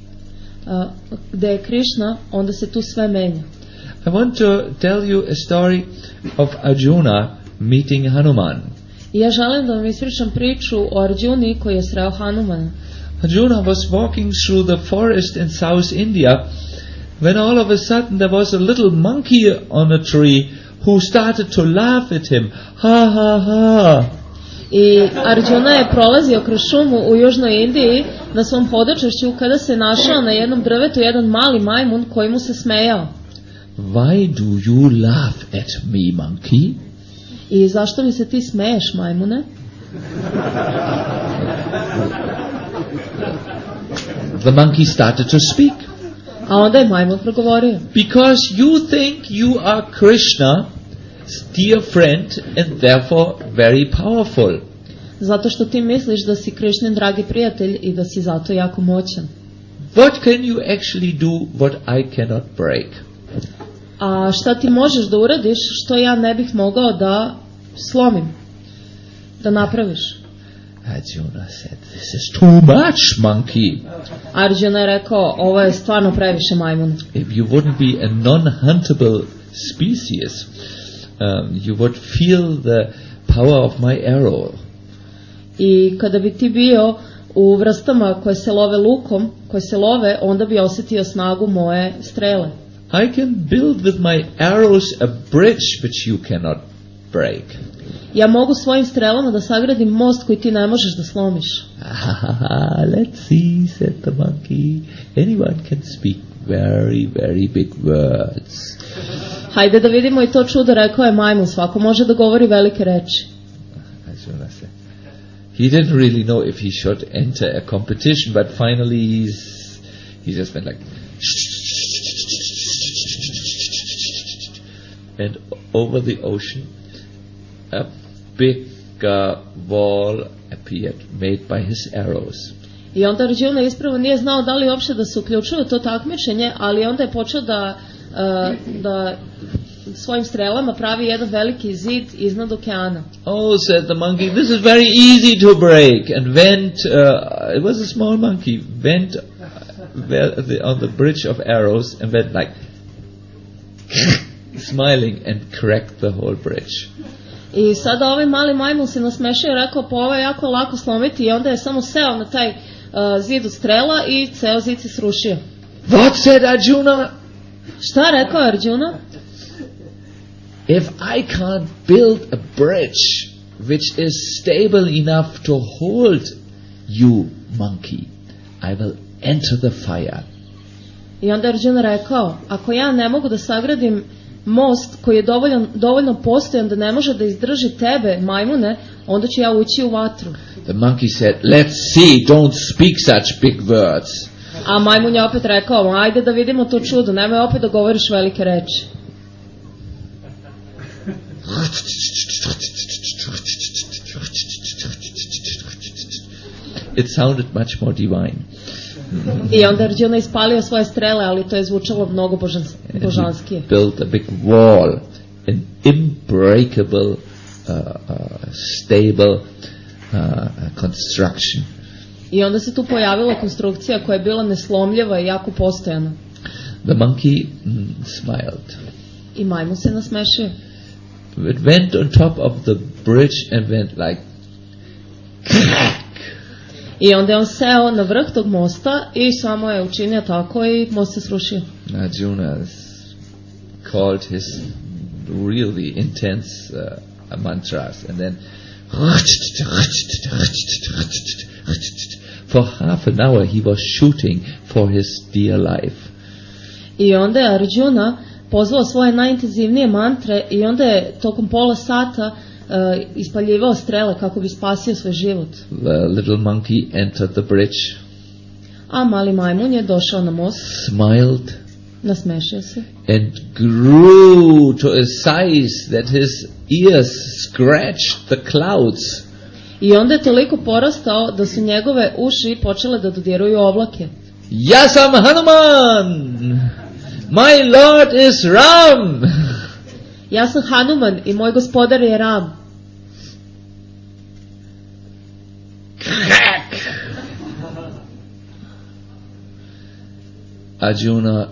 Gde je Krišna, onda se tu sve menja. I want to tell you a story of Arjuna meeting Hanuman. I ja želim da vam ispričam priču o Arjuni koji je sreo Hanumana. Arjuna was walking through the forest in South India when all of a sudden there was a little monkey on a tree who started to laugh at him. Ha ha ha. I Arjuna je prolazio kroz šumu u Južnoj Indiji na svom hodočašću kada se našao na jednom drvetu jedan mali majmun koji mu se smejao. Why do you laugh at me, monkey? I zašto mi se ti smeješ, majmune? The monkey started to speak. A onda je majmun progovorio. Because you think you are Krishna's dear friend and therefore very powerful. Zato što ti misliš da si Krišnin dragi prijatelj i da si zato jako moćan. What can you actually do what I cannot break? A šta ti možeš da uradiš što ja ne bih mogao da slomim, da napraviš? Arjuna said, this is too much, monkey. Arjuna je rekao, ovo je stvarno previše, majmun. If you wouldn't be a non-huntable species, you would feel the power of my arrow. I kada bi ti bio u vrstama koje se love lukom, koje se love, onda bi osjetio snagu moje strele. I can build with my arrows a bridge which you cannot break. Ja mogu svojim strelama da sagradim most koji ti ne možeš da slomiš. Let's see, said the monkey. Anyone can speak very, very big words. Hajde da vidimo i to čudo, rekao je majmun, svako može da govori velike reči. He didn't really know if he should enter a competition, but finally he just went like, and over the ocean a big wall appeared made by his arrows. I onda Arjuna ispravo nije znao da li uopšte da se uključuje to takmičenje, ali onda je počeo da svojim strelama pravi jedan veliki zid iznad okeana. Oh, said the monkey, this is very easy to break, and went, it was a small monkey, went on the bridge of arrows and went like, smiling and cracked the whole bridge. I sada ovaj mali majmun se nasmešio i rekao, pa ovo je jako lako slomiti, i onda je samo seo na taj zid od strela i ceo zid se srušio. What, said Arjuna? Šta rekao Arjuna? If I can't build a bridge which is stable enough to hold you, monkey, I will enter the fire. I onda Arjuna rekao, ako ja ne mogu da sagradim most koji je dovoljno postojan da ne može da izdrži tebe, majmune, onda ću ja ući u vatru. The monkey said, let's see, don't speak such big words. A majmun je opet rekao, ajde da vidimo to čudo, nemoj opet da govoriš velike reči. It sounded much more divine. I onda Arjuna ispalio svoje strele, ali to je zvučalo mnogo božanskije. Built a big wall, an unbreakable, stable construction. I onda se tu pojavila konstrukcija koja je bila neslomljiva i jako postojana. The monkey smiled. I majmun se nasmešio. It went on top of the bridge and went like crack. I onda je on seo na vrh tog mosta i samo je učinio tako i most se srušio. Arjuna called his really intense mantras and then for half an hour he was shooting for his dear life. I onda je Arjuna pozvao svoje najintenzivnije mantre i onda je tokom pola sata ispaljivao strele kako bi spasio svoj život. The little monkey entered the bridge. A mali majmun je došao na most. Smiled. Nasmešio se. And grew to a size that his ears scratched the clouds. I onda je toliko porastao da su njegove uši počele da dodiruju oblake. Yasam Hanuman! My Lord is Ram! Ja sam Hanuman i moj gospodar je Ram. Crack! Arjuna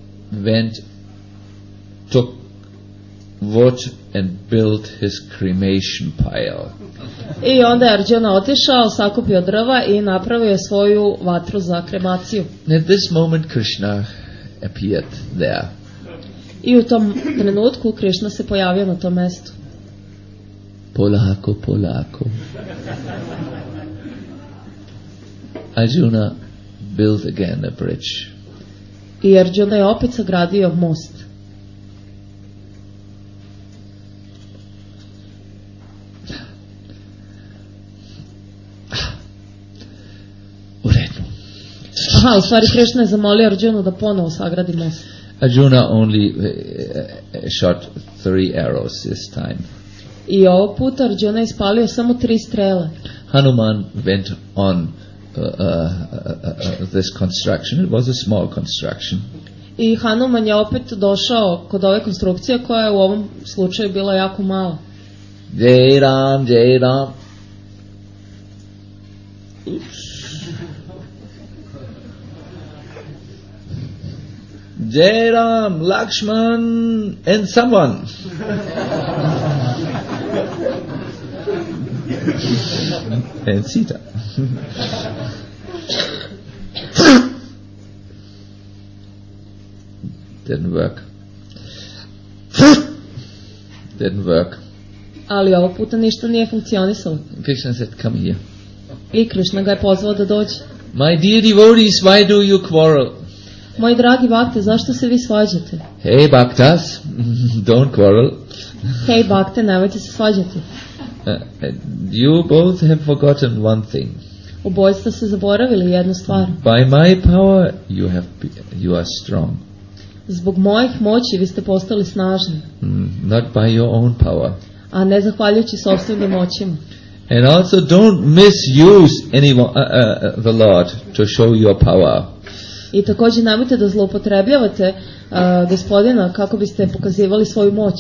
took wood and built his cremation pile. I onda je Arjuna otišao, sakupio drva i napravio svoju vatru za kremaciju. At this moment Krishna appeared there. I u tom trenutku Krishna se pojavio na tom mestu. Polako, polako. Arjuna built again a bridge. I Arjuna je opet sagradio most. U redu. Aha, u stvari Krishna je zamolio Arjunu da ponovo sagradi most. Arjuna only shot 3 arrows this time. I ovog puta Arjuna je ispalio samo 3 strele. Hanuman went on this construction. It was a small construction. I Hanuman je opet došao kod ove konstrukcije koja je u ovom slučaju bila jako mala. Jai Ram, Jai Ram. Jai Ram, Lakshman, and someone. And Sita. Didn't work. Didn't work. Ali ovog puta ništa nije funkcionisalo. Krishna said, come here. I Krishna ga je pozvao da dođe. My dear devotees, why do you quarrel? Moji dragi bakte, zašto se vi svađate? Hey Bhaktas, don't quarrel. Hej bakte, nemojte se svađati. You both have forgotten one thing. Oboje ste se zaboravili jednu stvar. By my power you are strong. Zbog mojih moći vi ste postali snažni. Not by your own power. A ne zahvaljujući sopstvenim moćima. And also don't misuse the Lord to show your power. I također nemojte da zloupotrebljavate Gospodina kako biste pokazivali svoju moć.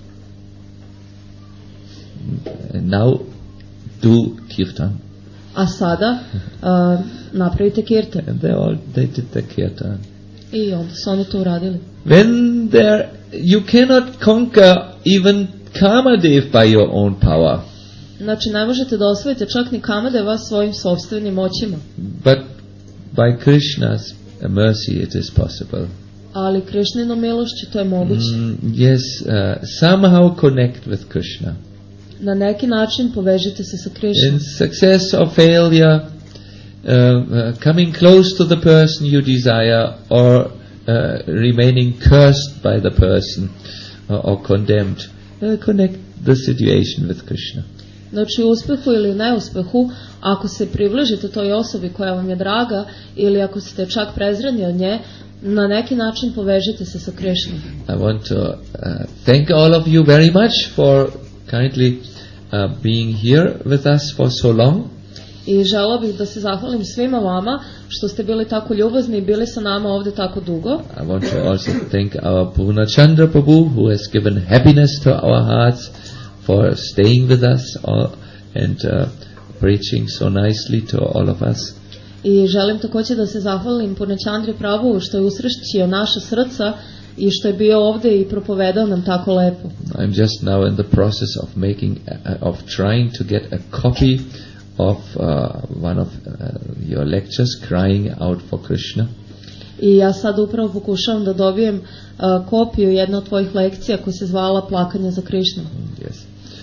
And now do kirtan. A sada napravite kirtan. And they did the kirtan. I onda su oni to uradili. When you cannot conquer even Kamadev by your own power. Znači ne možete da osvojite čak ni Kamadeva svojim sopstvenim moćima. But by Krishna's mercy it is possible. Ali Krishninom milošću to je moguće. Yes, somehow connect with Krishna. Na neki način povežite se sa Krishnom. In success or failure, coming close to the person you desire, or remaining cursed by the person or condemned, connect the situation with Krishna. Znači u uspehu ili neuspehu, ako se približite toj osobi koja vam je draga ili ako ste čak prezreni od nje, na neki način povežite se sa Krishnom. I want to thank all of you very much for kindly being here with us for so long. I želeo bih da se zahvalim svima vama što ste bili tako ljubazni i bili sa nama ovdje tako dugo. I want to also thank our Purnachandra Prabhu who has given happiness to our hearts for staying with us and preaching so nicely to all of us. I želim također da se zahvalim Purnachandri Prabhu što je usrećio naša srca i što je bio ovdje i propovedao nam tako lepo. I'm just now in the process of trying to get a copy of one of your lectures, Crying Out for Krishna. I ja sad upravo pokušavam da dobijem kopiju jedne od tvojih lekcija koja se zvala Plakanje za Krishnu. Yes.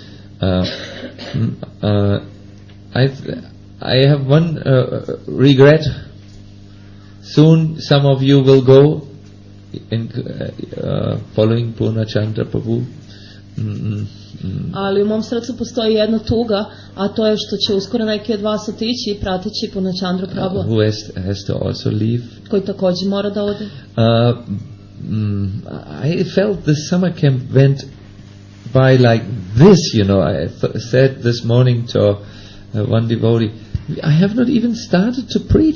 I have one regret. Soon some of you will go in following Purnachandra Prabhu. Ali u mom srcu postoji jedna tuga, a to je što će uskoro neki od vas otići prateći Purnachandra Prabhu. Who has to also leave. Koji također mora da ode. I felt the summer camp went by like this, you know. I said this morning to one devotee, I have not even started to preach.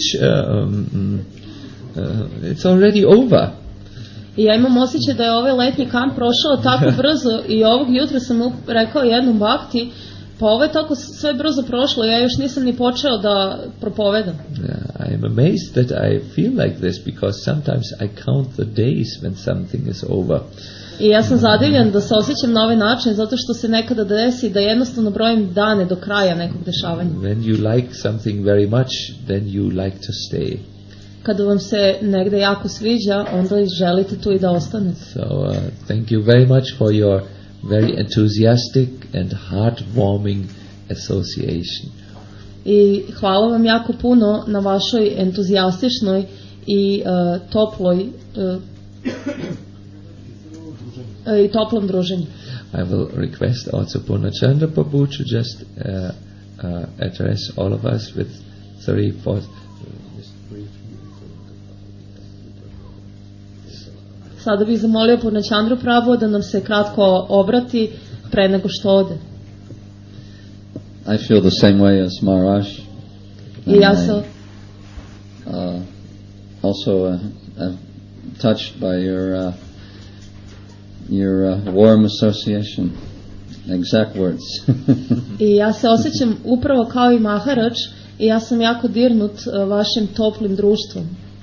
It's already over. I ja imam osjećaj da je ovaj letnji kamp prošao tako brzo i ovog jutra sam rekao jednom bakti, pa ovo je tako sve brzo prošlo, ja još nisam ni počeo da propovedam. I am amazed that I feel like this because sometimes I count the days when something is over. I ja sam zadivljen da se osjećam na ovaj način zato što se nekada desi da jednostavno brojim dane do kraja nekog dešavanja. When you like something very much, then you like to stay. Kada vam se negde jako sviđa, onda želite tu i da ostanete. So thank you very much for your very enthusiastic and heartwarming association. I hvala vam jako puno na vašoj entuzijastičnoj i toplom druženju. I will request also Purnachandra Prabhu to just address all of us with 3-4. Sada bih zamolio Purnachandru Prabhu da nam se kratko obrati pre nego što ode. I feel the same way as Maharaj. I ja sam also touched by your warm association. Exact words. I ja se osjećam upravo kao i Maharaj i ja sam jako dirnut vašim toplim društvom.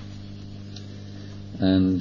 And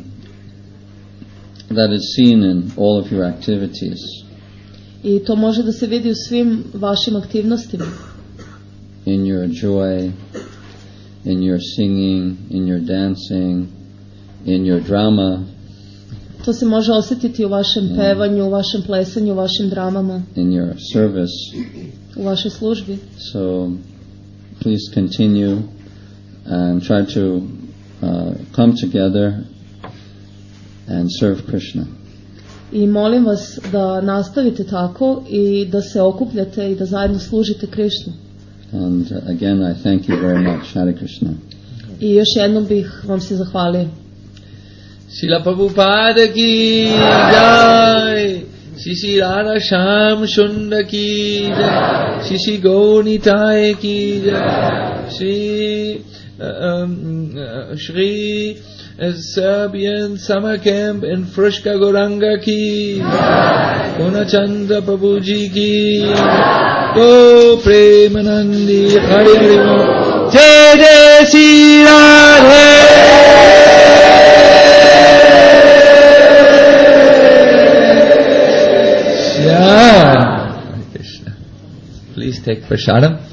that is seen in all of your activities. I to može da se vidi u svim vašim aktivnostima. in your joy, in your singing, in your dancing, in your drama, To se može osjetiti u vašem pevanju, u vašem plesanju, u vašim dramama, in your service. u vašoj službi. So please continue and try to come together and serve Krishna. I molim vas da nastavite tako i da se okupljate i da zajedno služite Krišnu. And again, I thank you very much. Hare Krishna. I još jednom bih vam se zahvalio. Srila Prabhupada ki jai, Shri Radha Shyam Sundar ki jai, Shri Gaur Nitai ki jai, Shri Serbian Summer Camp in Frushka Goranga ki, Purnachandra Prabhuji ki, Go Premanandi Hari Hari Mo, Jai Jai Shri Radhe. Krishna. Please take prasadam.